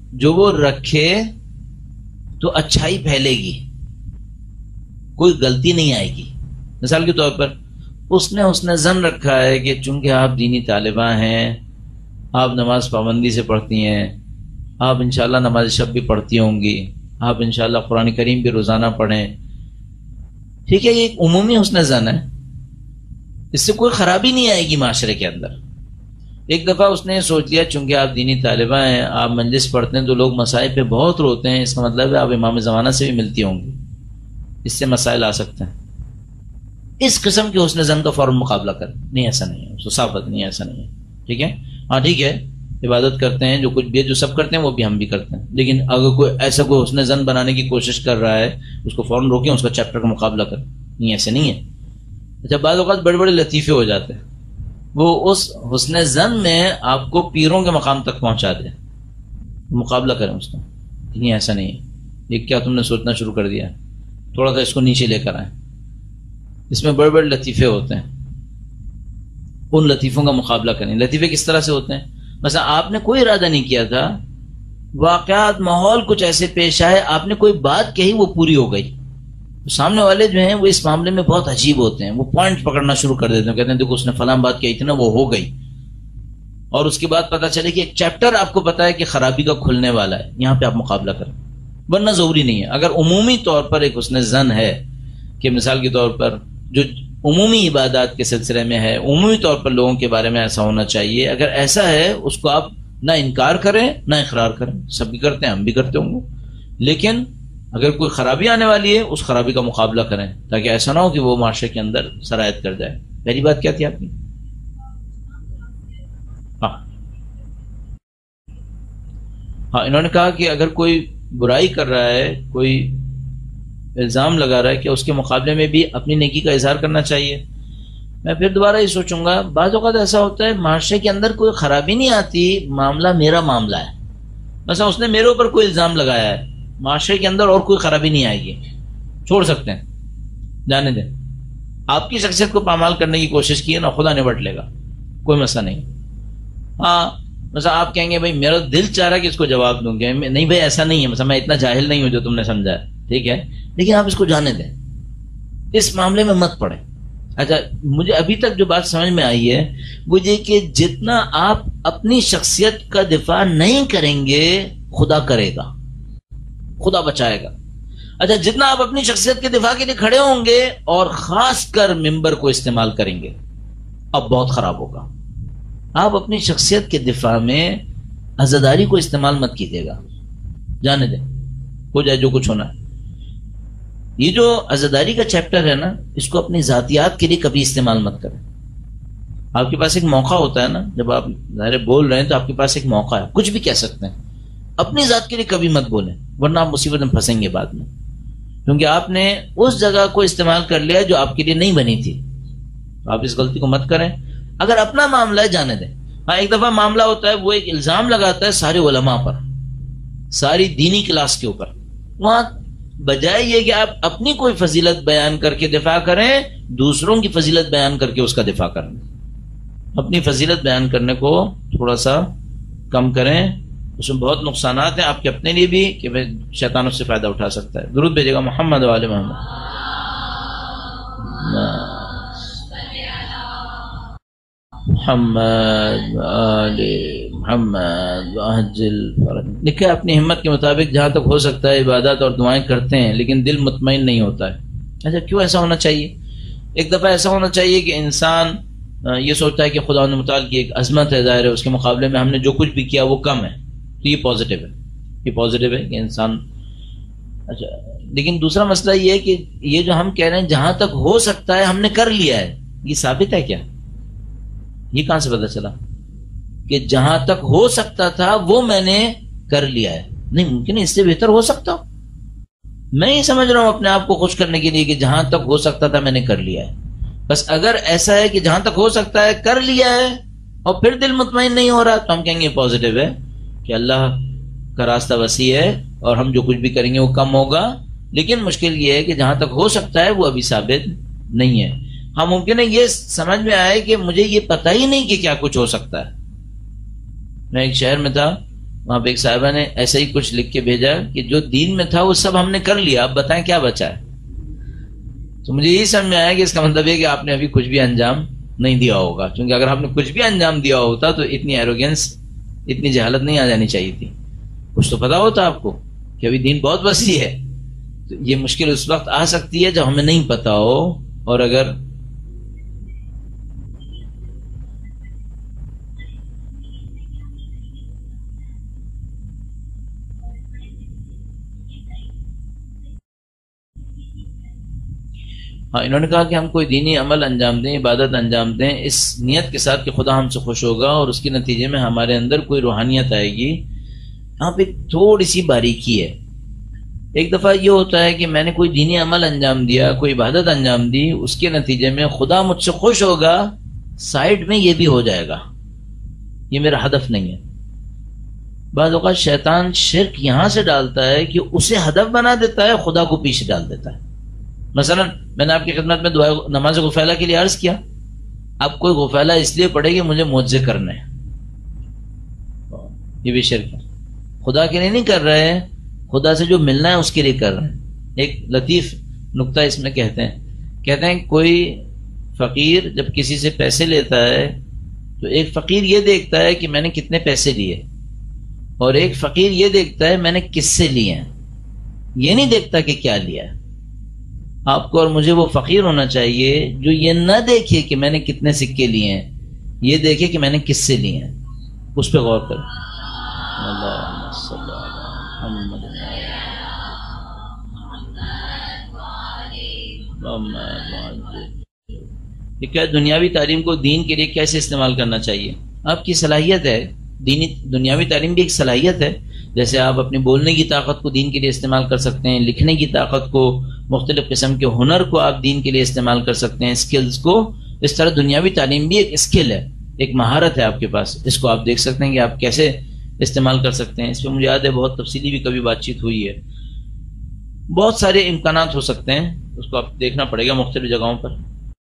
جو وہ رکھے تو اچھائی پھیلے گی، کوئی غلطی نہیں آئے گی. مثال کے طور پر اس نے اس نے زن رکھا ہے کہ چونکہ آپ دینی طالبہ ہیں، آپ نماز پابندی سے پڑھتی ہیں، آپ انشاءاللہ نماز شب بھی پڑھتی ہوں گی، آپ انشاءاللہ قرآن کریم بھی روزانہ پڑھیں. ٹھیک ہے، یہ ایک عمومی حسن زن ہے، اس سے کوئی خرابی نہیں آئے گی معاشرے کے اندر. ایک دفعہ اس نے سوچ لیا چونکہ آپ دینی طالبہ ہیں، آپ مجلس پڑھتے ہیں تو لوگ مسائل پہ بہت روتے ہیں، اس کا مطلب ہے آپ امام زمانہ سے بھی ملتی ہوں گی، اس سے مسائل آ سکتے ہیں. اس قسم کے حسن زن کا فوراً مقابلہ کر. نہیں ایسا نہیں ہے، صفات نہیں ہے، ایسا نہیں ہے. ٹھیک ہے، ہاں ٹھیک ہے، عبادت کرتے ہیں، جو کچھ بھی جو سب کرتے ہیں وہ بھی ہم بھی کرتے ہیں، لیکن اگر کوئی ایسا کوئی حسن زن بنانے کی کوشش کر رہا ہے اس کو فوراً روکیں، اس کا چیپٹر کا مقابلہ کریں. نہیں ایسے نہیں ہے. اچھا، بعض اوقات بڑے بڑے لطیفے ہو جاتے ہیں، وہ اس حسن زن میں آپ کو پیروں کے مقام تک پہنچا دے، مقابلہ کریں اس کا. نہیں ایسا نہیں ہے، یہ کیا تم نے سوچنا شروع کر دیا ہے، تھوڑا سا اس کو نیچے لے کر آئیں. اس میں بڑے بڑے لطیفے ہوتے ہیں، ان لطیفوں کا مقابلہ کریں. لطیفے کس طرح سے ہوتے ہیں؟ مثلا آپ نے کوئی ارادہ نہیں کیا تھا، واقعات ماحول کچھ ایسے پیش آئے، آپ نے کوئی بات کہی وہ پوری ہو گئی. سامنے والے جو ہیں وہ اس معاملے میں بہت عجیب ہوتے ہیں، وہ پوائنٹ پکڑنا شروع کر دیتے ہیں، کہتے ہیں دیکھو اس نے فلاں بات کہی تھی نا، وہ ہو گئی. اور اس کے بعد پتہ چلے کہ ایک چیپٹر آپ کو پتا ہے کہ خرابی کا کھلنے والا ہے، یہاں پہ آپ مقابلہ کریں. ورنہ ضروری نہیں ہے. اگر عمومی طور پر ایک حسن زن ہے کہ مثال کے طور پر جو عمومی عبادات کے سلسلے میں ہے، عمومی طور پر لوگوں کے بارے میں ایسا ہونا چاہیے، اگر ایسا ہے اس کو آپ نہ انکار کریں نہ اقرار کریں. سب بھی کرتے ہیں، ہم بھی کرتے ہوں گے، لیکن اگر کوئی خرابی آنے والی ہے اس خرابی کا مقابلہ کریں تاکہ ایسا نہ ہو کہ وہ معاشرے کے اندر سرایت کر جائے. پہلی بات کیا تھی آپ کی؟ ہاں ہاں انہوں نے کہا کہ اگر کوئی برائی کر رہا ہے، کوئی الزام لگا رہا ہے کہ اس کے مقابلے میں بھی اپنی نیکی کا اظہار کرنا چاہیے. میں پھر دوبارہ یہ سوچوں گا، بعض اوقات ایسا ہوتا ہے معاشرے کے اندر کوئی خرابی نہیں آتی، معاملہ میرا معاملہ ہے. مثلا اس نے میرے اوپر کوئی الزام لگایا ہے، معاشرے کے اندر اور کوئی خرابی نہیں آئے گی، چھوڑ سکتے ہیں، جانے دیں. آپ کی شخصیت کو پامال کرنے کی کوشش کی ہے نا، خدا نبٹ لے گا، کوئی مسئلہ نہیں. ہاں مثلا آپ کہیں گے بھائی میرا دل چاہ رہا ہے کہ اس کو جواب دوں گے، نہیں بھائی ایسا نہیں ہے، مثلا میں اتنا جاہل نہیں ہوں جو تم نے سمجھا ہے، ٹھیک ہے، لیکن آپ اس کو جانے دیں، اس معاملے میں مت پڑیں. اچھا، مجھے ابھی تک جو بات سمجھ میں آئی ہے وہ یہ کہ جتنا آپ اپنی شخصیت کا دفاع نہیں کریں گے خدا کرے گا، خدا بچائے گا. اچھا، جتنا آپ اپنی شخصیت کے دفاع کے لیے کھڑے ہوں گے اور خاص کر ممبر کو استعمال کریں گے، اب بہت خراب ہوگا. آپ اپنی شخصیت کے دفاع میں عزاداری کو استعمال مت کیجیے گا، جانے دیں، ہو جائے جو کچھ ہونا ہے. یہ جو عزاداری کا چیپٹر ہے نا، اس کو اپنی ذاتیات کے لیے کبھی استعمال مت کریں. آپ کے پاس ایک موقع ہوتا ہے نا، جب آپ ظاہر بول رہے ہیں تو آپ کے پاس ایک موقع ہے، کچھ بھی کہہ سکتے ہیں. اپنی ذات کے لیے کبھی مت بولیں، ورنہ آپ مصیبت میں پھنسیں گے بعد میں، کیونکہ آپ نے اس جگہ کو استعمال کر لیا جو آپ کے لیے نہیں بنی تھی. آپ اس غلطی کو مت کریں. اگر اپنا معاملہ ہے جانے دیں. ہاں ایک دفعہ معاملہ ہوتا ہے، وہ ایک الزام لگاتا ہے سارے علماء پر، ساری دینی کلاس کے اوپر. وہاں بجائے یہ کہ آپ اپنی کوئی فضیلت بیان کر کے دفاع کریں، دوسروں کی فضیلت بیان کر کے اس کا دفاع کریں. اپنی فضیلت بیان کرنے کو تھوڑا سا کم کریں، اس میں بہت نقصانات ہیں آپ کے اپنے لیے بھی کہ شیطان اس سے فائدہ اٹھا سکتا ہے. درود بھیجے گا محمد و آل محمد. محمد آل محمد وعجل فرج. لکھے اپنی ہمت کے مطابق جہاں تک ہو سکتا ہے عبادات اور دعائیں کرتے ہیں، لیکن دل مطمئن نہیں ہوتا ہے. اچھا، کیوں ایسا ہونا چاہیے؟ ایک دفعہ ایسا ہونا چاہیے کہ انسان یہ سوچتا ہے کہ خدا متعال کی ایک عظمت ہے، ظاہر ہے اس کے مقابلے میں ہم نے جو کچھ بھی کیا وہ کم ہے، تو یہ پازیٹیو ہے، یہ پازیٹیو ہے کہ انسان. اچھا، لیکن دوسرا مسئلہ یہ ہے کہ یہ جو ہم کہہ رہے ہیں جہاں تک ہو سکتا ہے ہم نے کر لیا ہے، یہ ثابت ہے کیا؟ یہ کہاں سے پتہ چلا کہ جہاں تک ہو سکتا تھا وہ میں نے کر لیا ہے؟ نہیں ممکن ہے، اس سے بہتر ہو سکتا ہوں. میں یہ سمجھ رہا ہوں اپنے آپ کو خوش کرنے کے لیے کہ جہاں تک ہو سکتا تھا میں نے کر لیا ہے. بس اگر ایسا ہے کہ جہاں تک ہو سکتا ہے کر لیا ہے اور پھر دل مطمئن نہیں ہو رہا، تو ہم کہیں گے پازیٹیو ہے کہ اللہ کا راستہ وسیع ہے اور ہم جو کچھ بھی کریں گے وہ کم ہوگا. لیکن مشکل یہ ہے کہ جہاں تک ہو سکتا ہے وہ ابھی ثابت نہیں ہے. ہاں ممکن ہے یہ سمجھ میں آئے کہ مجھے یہ پتہ ہی نہیں کہ کیا کچھ ہو سکتا ہے. میں ایک شہر میں تھا، وہاں پہ ایک صاحبہ نے ایسا ہی کچھ لکھ کے بھیجا کہ جو دین میں تھا وہ سب ہم نے کر لیا، اب بتائیں کیا بچا ہے. تو مجھے یہی سمجھ میں آیا کہ اس کا مطلب یہ کہ آپ نے ابھی کچھ بھی انجام نہیں دیا ہوگا، کیونکہ اگر آپ نے کچھ بھی انجام دیا ہوتا تو اتنی ایروگینس، اتنی جہالت نہیں آ جانی چاہیے تھی. کچھ تو پتا ہوتا آپ کو کہ ابھی دین بہت وسیع ہے. تو یہ مشکل اس وقت آ سکتی ہے جب ہمیں نہیں پتا ہو، اور اگر ہاں انہوں نے کہا کہ ہم کوئی دینی عمل انجام دیں، عبادت انجام دیں اس نیت کے ساتھ کہ خدا ہم سے خوش ہوگا اور اس کے نتیجے میں ہمارے اندر کوئی روحانیت آئے گی. یہاں پہ تھوڑی سی باریکی ہے. ایک دفعہ یہ ہوتا ہے کہ میں نے کوئی دینی عمل انجام دیا، کوئی عبادت انجام دی، اس کے نتیجے میں خدا مجھ سے خوش ہوگا، سائڈ میں یہ بھی ہو جائے گا، یہ میرا ہدف نہیں ہے. بعض اوقات شیطان شرک یہاں سے ڈالتا ہے کہ اسے ہدف بنا دیتا ہے، خدا کو پیچھے ڈال دیتا ہے. مثلا میں نے آپ کی خدمت میں دعا نماز غفیلہ کے لیے عرض کیا، اب کوئی غفیلہ اس لیے پڑھے کہ مجھے معجزے کرنے ہیں، یہ بھی شرک ہے. خدا کے لیے نہیں کر رہے ہیں، خدا سے جو ملنا ہے اس کے لیے کر رہے ہیں. ایک لطیف نقطہ اس میں کہتے ہیں کہتے ہیں کوئی فقیر جب کسی سے پیسے لیتا ہے تو ایک فقیر یہ دیکھتا ہے کہ میں نے کتنے پیسے لیے، اور ایک فقیر یہ دیکھتا ہے میں نے کس سے لیے ہیں. یہ نہیں دیکھتا کہ کیا لیا ہے. آپ کو اور مجھے وہ فقیر ہونا چاہیے جو یہ نہ دیکھے کہ میں نے کتنے سکے لیے ہیں، یہ دیکھے کہ میں نے کس سے لیے ہیں. اس پہ غور کریں. اللہم صلی علی محمد. یہ کیا دنیاوی تعلیم کو دین کے لیے کیسے استعمال کرنا چاہیے؟ آپ کی صلاحیت ہے. دینی دنیاوی تعلیم بھی ایک صلاحیت ہے. جیسے آپ اپنے بولنے کی طاقت کو دین کے لیے استعمال کر سکتے ہیں، لکھنے کی طاقت کو، مختلف قسم کے ہنر کو آپ دین کے لیے استعمال کر سکتے ہیں، اسکلز کو. اس طرح دنیاوی تعلیم بھی ایک اسکل ہے، ایک مہارت ہے آپ کے پاس. اس کو آپ دیکھ سکتے ہیں کہ آپ کیسے استعمال کر سکتے ہیں. اس پہ مجھے یاد ہے بہت تفصیلی بھی کبھی بات چیت ہوئی ہے. بہت سارے امکانات ہو سکتے ہیں، اس کو آپ دیکھنا پڑے گا مختلف جگہوں پر.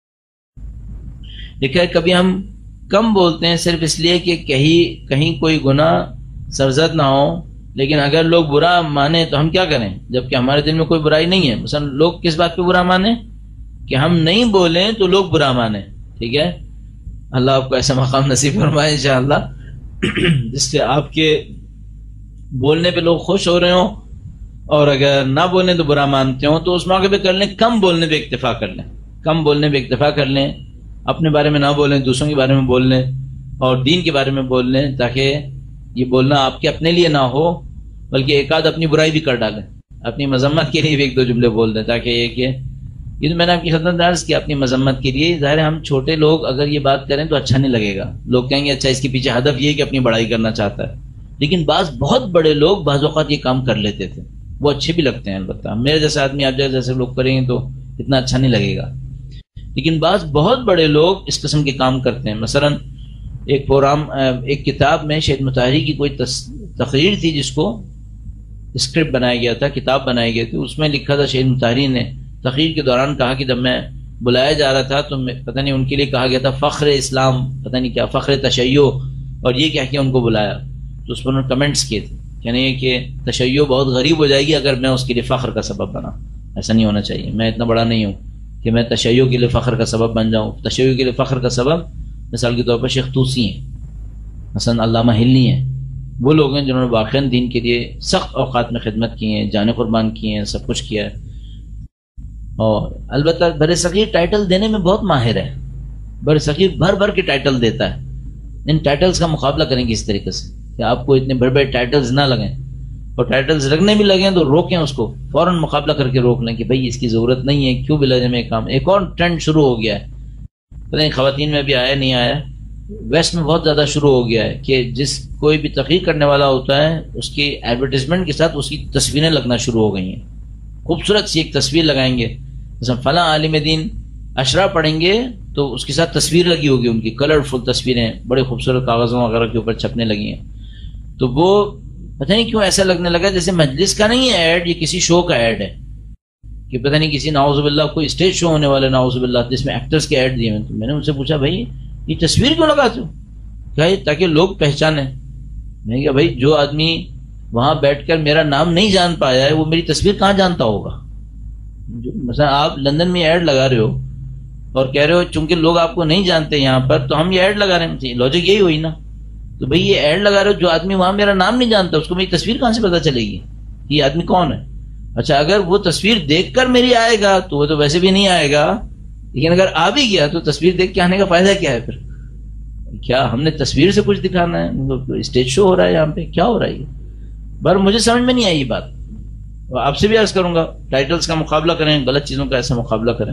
دیکھا ہے کبھی ہم کم بولتے ہیں صرف اس لیے کہ کہیں کہیں کوئی گناہ سرزد نہ ہو، لیکن اگر لوگ برا مانے تو ہم کیا کریں جبکہ ہمارے دل میں کوئی برائی نہیں ہے. مثلا لوگ کس بات پہ برا مانے کہ ہم نہیں بولیں تو لوگ برا مانے. ٹھیک ہے، اللہ آپ کو ایسا مقام نصیب فرمائے انشاءاللہ جس سے آپ کے بولنے پہ لوگ خوش ہو رہے ہوں، اور اگر نہ بولیں تو برا مانتے ہوں تو اس موقع پہ کر لیں کم بولنے پہ اکتفا کر لیں. کم بولنے پہ اکتفا کر لیں، اپنے بارے میں نہ بولیں، دوسروں کے بارے میں بول لیں اور دین کے بارے میں بول لیں، تاکہ یہ بولنا آپ کے اپنے لیے نہ ہو بلکہ ایک آدھ اپنی برائی بھی کر ڈالیں، اپنی مذمت کے لیے بھی ایک دو جملے بول دیں، تاکہ یہ کہ یہ تو میں نے آپ کی خدمت میں عرض کیا اپنی مذمت کے لیے. ظاہر ہے ہم چھوٹے لوگ اگر یہ بات کریں تو اچھا نہیں لگے گا، لوگ کہیں گے اچھا اس کے پیچھے ہدف یہ کہ اپنی بڑائی کرنا چاہتا ہے. لیکن بعض بہت بڑے لوگ بعض اوقات یہ کام کر لیتے تھے، وہ اچھے بھی لگتے ہیں. البتہ میرے جیسے آدمی آپ جیسے لوگ کریں گے تو اتنا اچھا نہیں لگے گا. لیکن بعض بہت بڑے لوگ اس قسم کے کام کرتے ہیں. مثلا ایک پروگرام ایک کتاب میں شہید مطہری کی کوئی تقریر تھی جس کو اسکرپٹ بنایا گیا تھا، کتاب بنائی گئی تھی. اس میں لکھا تھا شہید مطہری نے تقریر کے دوران کہا کہ جب میں بلایا جا رہا تھا تو پتہ نہیں ان کے لیے کہا گیا تھا فخر اسلام، پتہ نہیں کیا فخر تشیع، اور یہ کہہ کے ان کو بلایا. تو اس پر انہوں نے کمنٹس کیے تھے یعنی کہ تشیع بہت غریب ہو جائے گی اگر میں اس کے لیے فخر کا سبب بنا. ایسا نہیں ہونا چاہیے. میں اتنا بڑا نہیں ہوں کہ میں تشیع کے لیے فخر کا سبب بن جاؤں. تشیع کے لیے فخر کا سبب مثال کے طور پر شیخ طوسی ہیں، مثلا علامہ ہلنی ہیں. وہ لوگ ہیں جنہوں نے واقعاً دین کے لیے سخت اوقات میں خدمت کی ہیں، جانیں قربان کی ہیں، سب کچھ کیا ہے. اور البتہ بر صغیر ٹائٹل دینے میں بہت ماہر ہے. بر صغیر بھر بھر کے ٹائٹل دیتا ہے. ان ٹائٹلز کا مقابلہ کریں گے اس طریقے سے کہ آپ کو اتنے بڑے بڑے ٹائٹلز نہ لگیں، اور ٹائٹلز لگنے بھی لگیں تو روکیں اس کو، فوراً مقابلہ کر کے روک لیں کہ بھائی اس کی ضرورت نہیں ہے، کیوں بلا جمع کام. ایک اور ٹرینڈ شروع ہو گیا ہے، پتہ نہیں خواتین میں بھی آیا نہیں آیا، ویسٹ میں بہت زیادہ شروع ہو گیا ہے کہ جس کوئی بھی تقریر کرنے والا ہوتا ہے اس کی ایڈورٹیزمنٹ کے ساتھ اس کی تصویریں لگنا شروع ہو گئی ہیں. خوبصورت سی ایک تصویر لگائیں گے، مثلا فلاں عالم دین اشرا پڑھیں گے تو اس کے ساتھ تصویر لگی ہوگی، ان کی کلرفل تصویریں بڑے خوبصورت کاغذوں وغیرہ کے اوپر چھپنے لگی ہیں. تو وہ پتہ نہیں کیوں ایسا لگنے لگا جیسے مجلس کا نہیں ہے ایڈ، یہ کسی شو کا ایڈ ہے کہ پتہ نہیں کسی نعوذ باللہ کوئی اسٹیج شو ہونے والے نعوذ باللہ جس میں ایکٹرز کے ایڈ دیے ہیں. تو میں نے ان سے پوچھا بھائی یہ تصویر کیوں لگاتے ہو؟ کیا تاکہ لوگ پہچانیں. میں کہا بھائی جو آدمی وہاں بیٹھ کر میرا نام نہیں جان پایا ہے وہ میری تصویر کہاں جانتا ہوگا؟ مثلا آپ لندن میں ایڈ لگا رہے ہو اور کہہ رہے ہو چونکہ لوگ آپ کو نہیں جانتے یہاں پر تو ہم یہ ایڈ لگا رہے ہیں، لاجک یہی ہوئی نا. تو بھئی یہ ایڈ لگا رہے ہو، جو آدمی وہاں میرا نام نہیں جانتا اس کو میری تصویر کہاں سے پتہ چلے گی یہ آدمی کون ہے؟ اچھا اگر وہ تصویر دیکھ کر میری آئے گا تو وہ تو ویسے بھی نہیں آئے گا، لیکن اگر آ بھی گیا تو تصویر دیکھ کے آنے کا فائدہ کیا ہے؟ پھر کیا ہم نے تصویر سے کچھ دکھانا ہے؟ اسٹیج شو ہو رہا ہے یہاں پہ، کیا ہو رہا ہے یہ؟ بر مجھے سمجھ میں نہیں آئی یہ بات. آپ سے بھی عرض کروں گا ٹائٹلز کا مقابلہ کریں، غلط چیزوں کا ایسا مقابلہ کریں.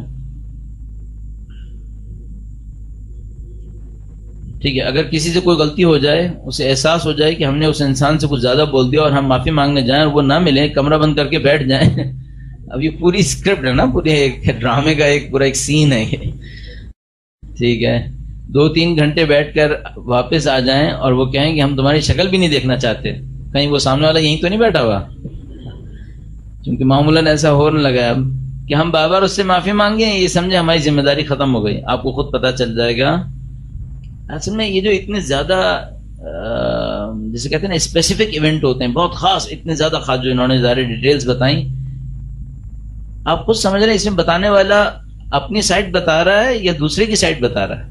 ٹھیک ہے، اگر کسی سے کوئی غلطی ہو جائے، اسے احساس ہو جائے کہ ہم نے اس انسان سے کچھ زیادہ بول دیا اور ہم معافی مانگنے جائیں اور وہ نہ ملے، کمرہ بند کر کے بیٹھ جائیں. اب یہ پوری اسکرپٹ ہے نا، پورے ایک ڈرامے کا ایک پورا ایک سین ہے یہ. ٹھیک ہے، دو تین گھنٹے بیٹھ کر واپس آ جائیں اور وہ کہیں کہ ہم تمہاری شکل بھی نہیں دیکھنا چاہتے، کہیں وہ سامنے والا یہیں تو نہیں بیٹھا ہوا؟ کیونکہ معمولاً ایسا ہونے لگا اب کہ ہم بار بار اس سے معافی مانگیں، یہ سمجھے ہماری ذمہ داری ختم ہو گئی. آپ کو خود پتہ چل جائے گا. اصل میں یہ جو اتنے زیادہ جسے کہتے ہیں نا اسپیسیفک ایونٹ ہوتے ہیں، بہت خاص، اتنے زیادہ خاص جو انہوں نے سارے ڈیٹیلز بتائیں، آپ خود سمجھ رہے ہیں اس میں بتانے والا اپنی سائڈ بتا رہا ہے یا دوسرے کی سائڈ بتا رہا ہے؟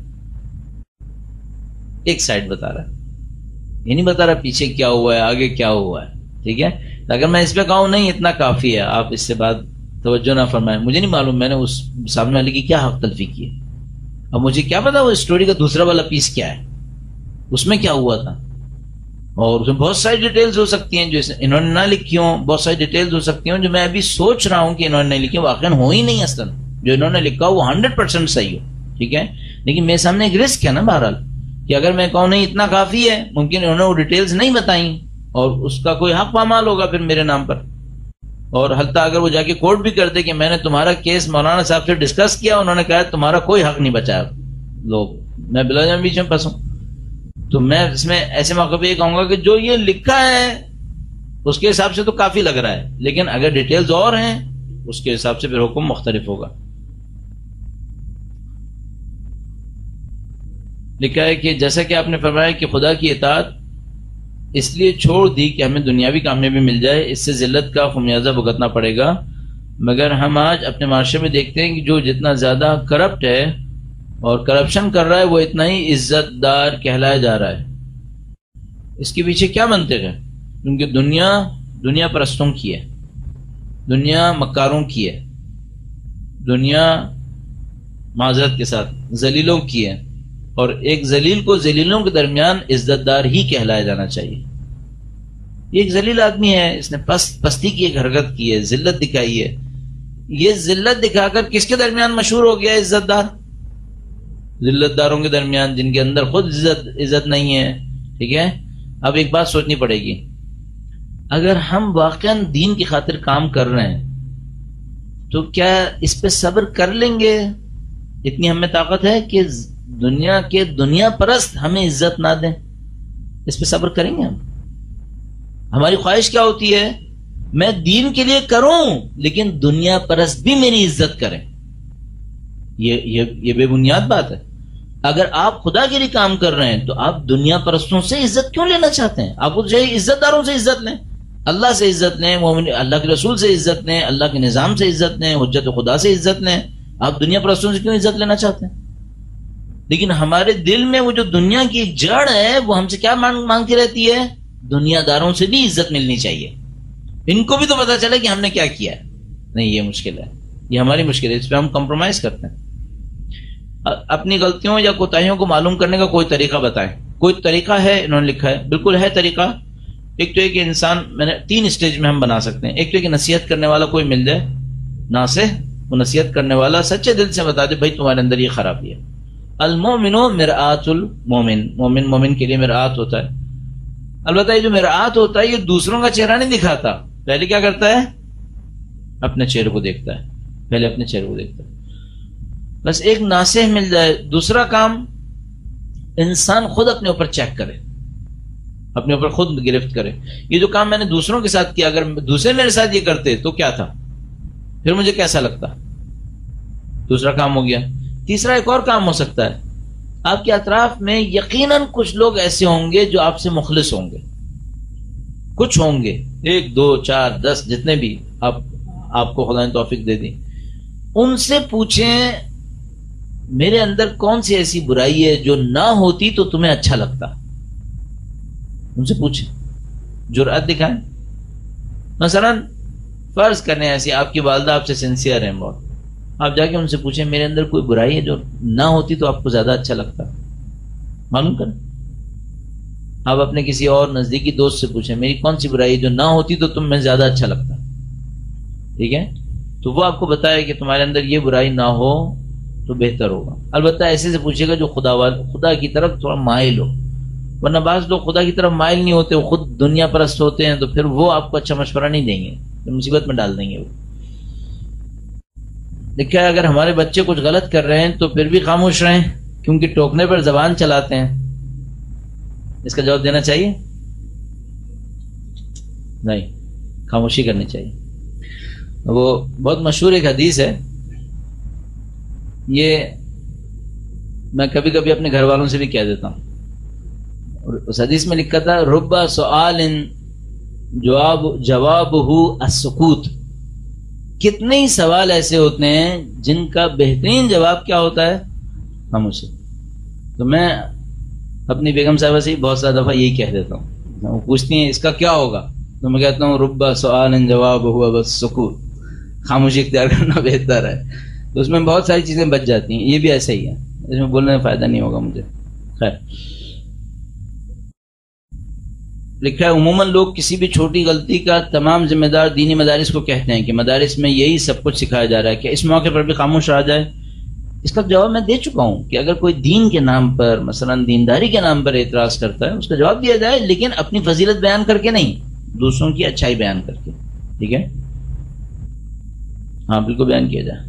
ایک سائڈ بتا رہا ہے، یہ نہیں بتا رہا پیچھے کیا ہوا ہے، آگے کیا ہوا ہے. ٹھیک ہے، اگر میں اس پہ کہوں نہیں اتنا کافی ہے، آپ اس سے بات توجہ نہ فرمائیں. مجھے نہیں معلوم میں نے اس سامنے والے کی کیا حق تلفی کی ہے. اب مجھے کیا پتا وہ اسٹوری کا دوسرا والا پیس کیا ہے، اس میں کیا ہوا تھا. اور اس میں بہت ساری ڈیٹیلز ہو سکتی ہیں جو انہوں نے نہ لکھی ہوں، بہت ساری ڈیٹیلز ہو سکتی ہوں جو میں ابھی سوچ رہا ہوں کہ انہوں نے لکھی، واقعا ہو ہی نہیں. اصلا جو انہوں نے لکھا وہ ہنڈریڈ پرسینٹ صحیح ہو. ٹھیک ہے، لیکن میرے سامنے ایک رسک ہے نا بہرحال، کہ اگر میں کہوں نہیں اتنا کافی ہے، ممکن انہوں نے وہ ڈیٹیلز نہیں بتائیں اور اس کا کوئی حق پامال ہوگا پھر میرے نام پر. اور حتیٰ اگر وہ جا کے کوٹ بھی کر دے کہ میں نے تمہارا کیس مولانا صاحب سے ڈسکس کیا، انہوں نے کہا تمہارا کوئی حق نہیں بچایا، لوگ میں بلا جان بیچ میں پھنسوں. تو میں اس میں ایسے موقع پہ یہ کہوں گا کہ جو یہ لکھا ہے اس کے حساب سے تو کافی لگ رہا ہے، لیکن اگر ڈیٹیلز اور ہیں اس کے حساب سے پھر حکم مختلف ہوگا. لکھا ہے کہ جیسا کہ آپ نے فرمایا کہ خدا کی اطاعت اس لیے چھوڑ دی کہ ہمیں دنیاوی کامیابی مل جائے، اس سے ذلت کا خمیازہ بھگتنا پڑے گا. مگر ہم آج اپنے معاشرے میں دیکھتے ہیں کہ جو جتنا زیادہ کرپٹ ہے اور کرپشن کر رہا ہے وہ اتنا ہی عزت دار کہلایا جا رہا ہے. اس کے پیچھے کیا منطق ہے؟ کیونکہ دنیا دنیا پرستوں کی ہے، دنیا مکاروں کی ہے، دنیا معذرت کے ساتھ ذلیلوں کی ہے، اور ایک ذلیل کو ذلیلوں کے درمیان عزت دار ہی کہلایا جانا چاہیے. یہ ایک ذلیل آدمی ہے، اس نے پست پستی کی ایک حرکت کی ہے، ذلت دکھائی ہے. یہ ذلت دکھا کر کس کے درمیان مشہور ہو گیا عزت دار؟ ذلت داروں کے درمیان، جن کے اندر خود عزت عزت نہیں ہے. ٹھیک ہے، اب ایک بات سوچنی پڑے گی، اگر ہم واقعا دین کی خاطر کام کر رہے ہیں تو کیا اس پہ صبر کر لیں گے؟ اتنی ہمیں طاقت ہے کہ دنیا کے دنیا پرست ہمیں عزت نہ دیں، اس پہ صبر کریں گے ہم؟ ہماری خواہش کیا ہوتی ہے؟ میں دین کے لیے کروں لیکن دنیا پرست بھی میری عزت کریں. یہ یہ یہ بے بنیاد بات ہے. اگر آپ خدا کے لیے کام کر رہے ہیں تو آپ دنیا پرستوں سے عزت کیوں لینا چاہتے ہیں؟ آپ کو چاہیے عزت داروں سے عزت لیں، اللہ سے عزت لیں، مومن اللہ کے رسول سے عزت لیں، اللہ کے نظام سے عزت لیں، حجت خدا سے عزت لیں. آپ دنیا پرستوں سے کیوں عزت لینا چاہتے ہیں؟ لیکن ہمارے دل میں وہ جو دنیا کی جڑ ہے وہ ہم سے کیا مانگ مانگتی رہتی ہے؟ دنیا داروں سے بھی عزت ملنی چاہیے، ان کو بھی تو پتا چلے کہ ہم نے کیا کیا ہے. نہیں، یہ مشکل ہے، یہ ہماری مشکل ہے، اس پہ ہم کمپرومائز کرتے ہیں. اپنی غلطیوں یا کوتاہیوں کو معلوم کرنے کا کوئی طریقہ بتائیں. کوئی طریقہ ہے؟ انہوں نے لکھا ہے بالکل ہے طریقہ. ایک تو ایک انسان، میں نے تین اسٹیج میں ہم بنا سکتے ہیں. ایک تو ایک نصیحت کرنے والا کوئی مل جائے، ناصح، وہ نصیحت کرنے والا سچے دل سے بتا دے بھائی تمہارے اندر یہ خرابی ہے. المومن مرآت المومن، مومن مومن کے لیے مرآت ہوتا ہے. البتہ یہ جو مرآت ہوتا ہے یہ دوسروں کا چہرہ نہیں دکھاتا، پہلے کیا کرتا ہے؟ اپنے چہرے کو دیکھتا ہے، پہلے اپنے چہرے کو دیکھتا ہے. بس ایک ناصح مل جائے. دوسرا کام، انسان خود اپنے اوپر چیک کرے، اپنے اوپر خود گرفت کرے. یہ جو کام میں نے دوسروں کے ساتھ کیا، اگر دوسرے میرے ساتھ یہ کرتے تو کیا تھا، پھر مجھے کیسا لگتا؟ دوسرا کام ہو گیا. تیسرا ایک اور کام ہو سکتا ہے. آپ کے اطراف میں یقیناً کچھ لوگ ایسے ہوں گے جو آپ سے مخلص ہوں گے، کچھ ہوں گے، ایک دو چار دس جتنے بھی آپ آپ کو خدا نے توفیق دے دی، ان سے پوچھیں میرے اندر کون سی ایسی برائی ہے جو نہ ہوتی تو تمہیں اچھا لگتا. ان سے پوچھیں، جرأت دکھائیں. مثلا فرض کریں ایسی آپ کی والدہ آپ سے سنسیئر ہیں بہت، آپ جا کے ان سے پوچھیں میرے اندر کوئی برائی ہے جو نہ ہوتی تو آپ کو زیادہ اچھا لگتا. معلوم کریں. آپ اپنے کسی اور نزدیکی دوست سے پوچھیں میری کون سی برائی جو نہ ہوتی تو تم میں زیادہ اچھا لگتا. ٹھیک ہے، تو وہ آپ کو بتائے کہ تمہارے اندر یہ برائی نہ ہو تو بہتر ہوگا. البتہ ایسے سے پوچھے گا جو خدا وال خدا کی طرف تھوڑا مائل ہو، ورنہ بعض لوگ خدا کی طرف مائل نہیں ہوتے، وہ خود دنیا پرست ہوتے ہیں، تو پھر وہ آپ کو اچھا مشورہ نہیں دیں گے، مصیبت میں ڈال دیں گے. وہ دیکھا اگر ہمارے بچے کچھ غلط کر رہے ہیں تو پھر بھی خاموش رہیں، کیونکہ ٹوکنے پر زبان چلاتے ہیں. اس کا جواب دینا چاہیے؟ نہیں، خاموشی کرنی چاہیے. وہ بہت مشہور ایک حدیث ہے، یہ میں کبھی کبھی اپنے گھر والوں سے بھی کہہ دیتا ہوں. اس حدیث میں لکھا تھا ربا سؤال جواب جوابہ السکوت. کتنے ہی سوال ایسے ہوتے ہیں جن کا بہترین جواب کیا ہوتا ہے؟ خاموشی. تو میں اپنی بیگم صاحبہ سے بہت سارا دفعہ یہی کہہ دیتا ہوں. وہ پوچھتی ہیں اس کا کیا ہوگا، تو میں کہتا ہوں ربا سؤال جوابہ السکوت. خاموشی اختیار کرنا بہتر ہے. تو اس میں بہت ساری چیزیں بچ جاتی ہیں. یہ بھی ایسا ہی ہے، اس میں بولنے میں فائدہ نہیں ہوگا مجھے. خیر، لکھا ہے عموماً لوگ کسی بھی چھوٹی غلطی کا تمام ذمہ دار دینی مدارس کو کہتے ہیں کہ مدارس میں یہی سب کچھ سکھایا جا رہا ہے، کہ اس موقع پر بھی خاموش رہا جائے. اس کا جواب میں دے چکا ہوں کہ اگر کوئی دین کے نام پر مثلا دینداری کے نام پر اعتراض کرتا ہے اس کا جواب دیا جائے، لیکن اپنی فضیلت بیان کر کے نہیں، دوسروں کی اچھائی بیان کر کے. ٹھیک ہے، ہاں بالکل بیان کیا جائے.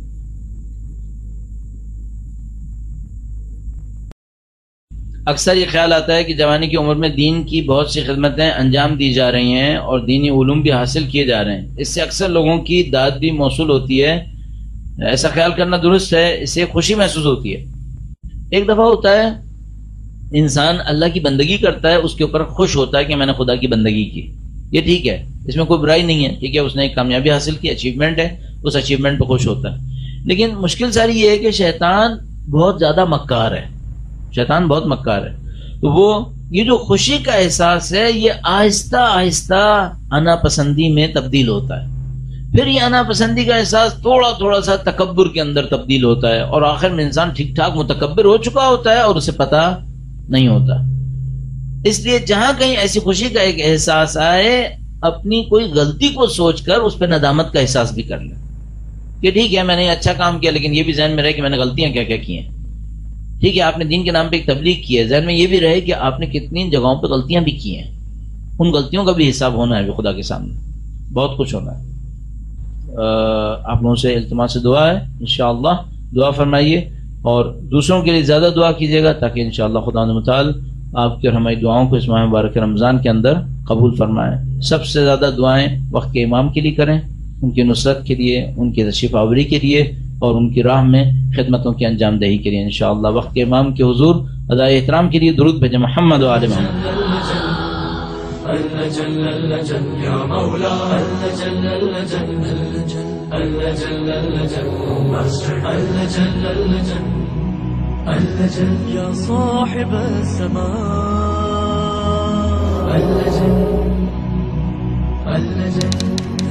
اکثر یہ خیال آتا ہے کہ جوانی کی عمر میں دین کی بہت سی خدمتیں انجام دی جا رہی ہیں اور دینی علوم بھی حاصل کیے جا رہے ہیں، اس سے اکثر لوگوں کی داد بھی موصول ہوتی ہے. ایسا خیال کرنا درست ہے، اس سے خوشی محسوس ہوتی ہے. ایک دفعہ ہوتا ہے انسان اللہ کی بندگی کرتا ہے، اس کے اوپر خوش ہوتا ہے کہ میں نے خدا کی بندگی کی. یہ ٹھیک ہے، اس میں کوئی برائی نہیں ہے. ٹھیک ہے، اس نے ایک کامیابی حاصل کی، اچیومنٹ ہے، اس اچیومنٹ پہ خوش ہوتا ہے. لیکن مشکل ساری یہ ہے کہ شیطان بہت زیادہ مکار ہے. شیطان بہت مکار ہے. تو وہ یہ جو خوشی کا احساس ہے یہ آہستہ آہستہ انا پسندی میں تبدیل ہوتا ہے. پھر یہ انا پسندی کا احساس تھوڑا تھوڑا سا تکبر کے اندر تبدیل ہوتا ہے، اور آخر میں انسان ٹھیک ٹھاک متکبر ہو چکا ہوتا ہے اور اسے پتہ نہیں ہوتا. اس لیے جہاں کہیں ایسی خوشی کا ایک احساس آئے، اپنی کوئی غلطی کو سوچ کر اس پہ ندامت کا احساس بھی کر لیں کہ ٹھیک ہے میں نے اچھا کام کیا، لیکن یہ بھی ذہن میں رہے کہ میں نے غلطیاں کیا کیا کی ہیں. ٹھیک ہے، آپ نے دین کے نام پہ ایک تبلیغ کی ہے، ذہن میں یہ بھی رہے کہ آپ نے کتنی جگہوں پہ غلطیاں بھی کی ہیں. ان غلطیوں کا بھی حساب ہونا ہے خدا کے سامنے، بہت کچھ ہونا ہے. آپ لوگوں سے التماس سے دعا ہے، انشاءاللہ دعا فرمائیے اور دوسروں کے لیے زیادہ دعا کیجیے گا تاکہ انشاءاللہ خدا متعال آپ کی اور ہماری دعاؤں کو اس ماہ مبارک رمضان کے اندر قبول فرمائے. سب سے زیادہ دعائیں وقت کے امام کے لیے کریں، ان کی نصرت کے لیے، ان کی تشریف آوری کے لیے اور ان کی راہ میں خدمتوں کی انجام دہی کے لیے. انشاءاللہ وقت کے امام کے حضور ادائے احترام کے لیے درود بھیجیں محمد و آل محمد. يا صاحب السماء اللجن اللجن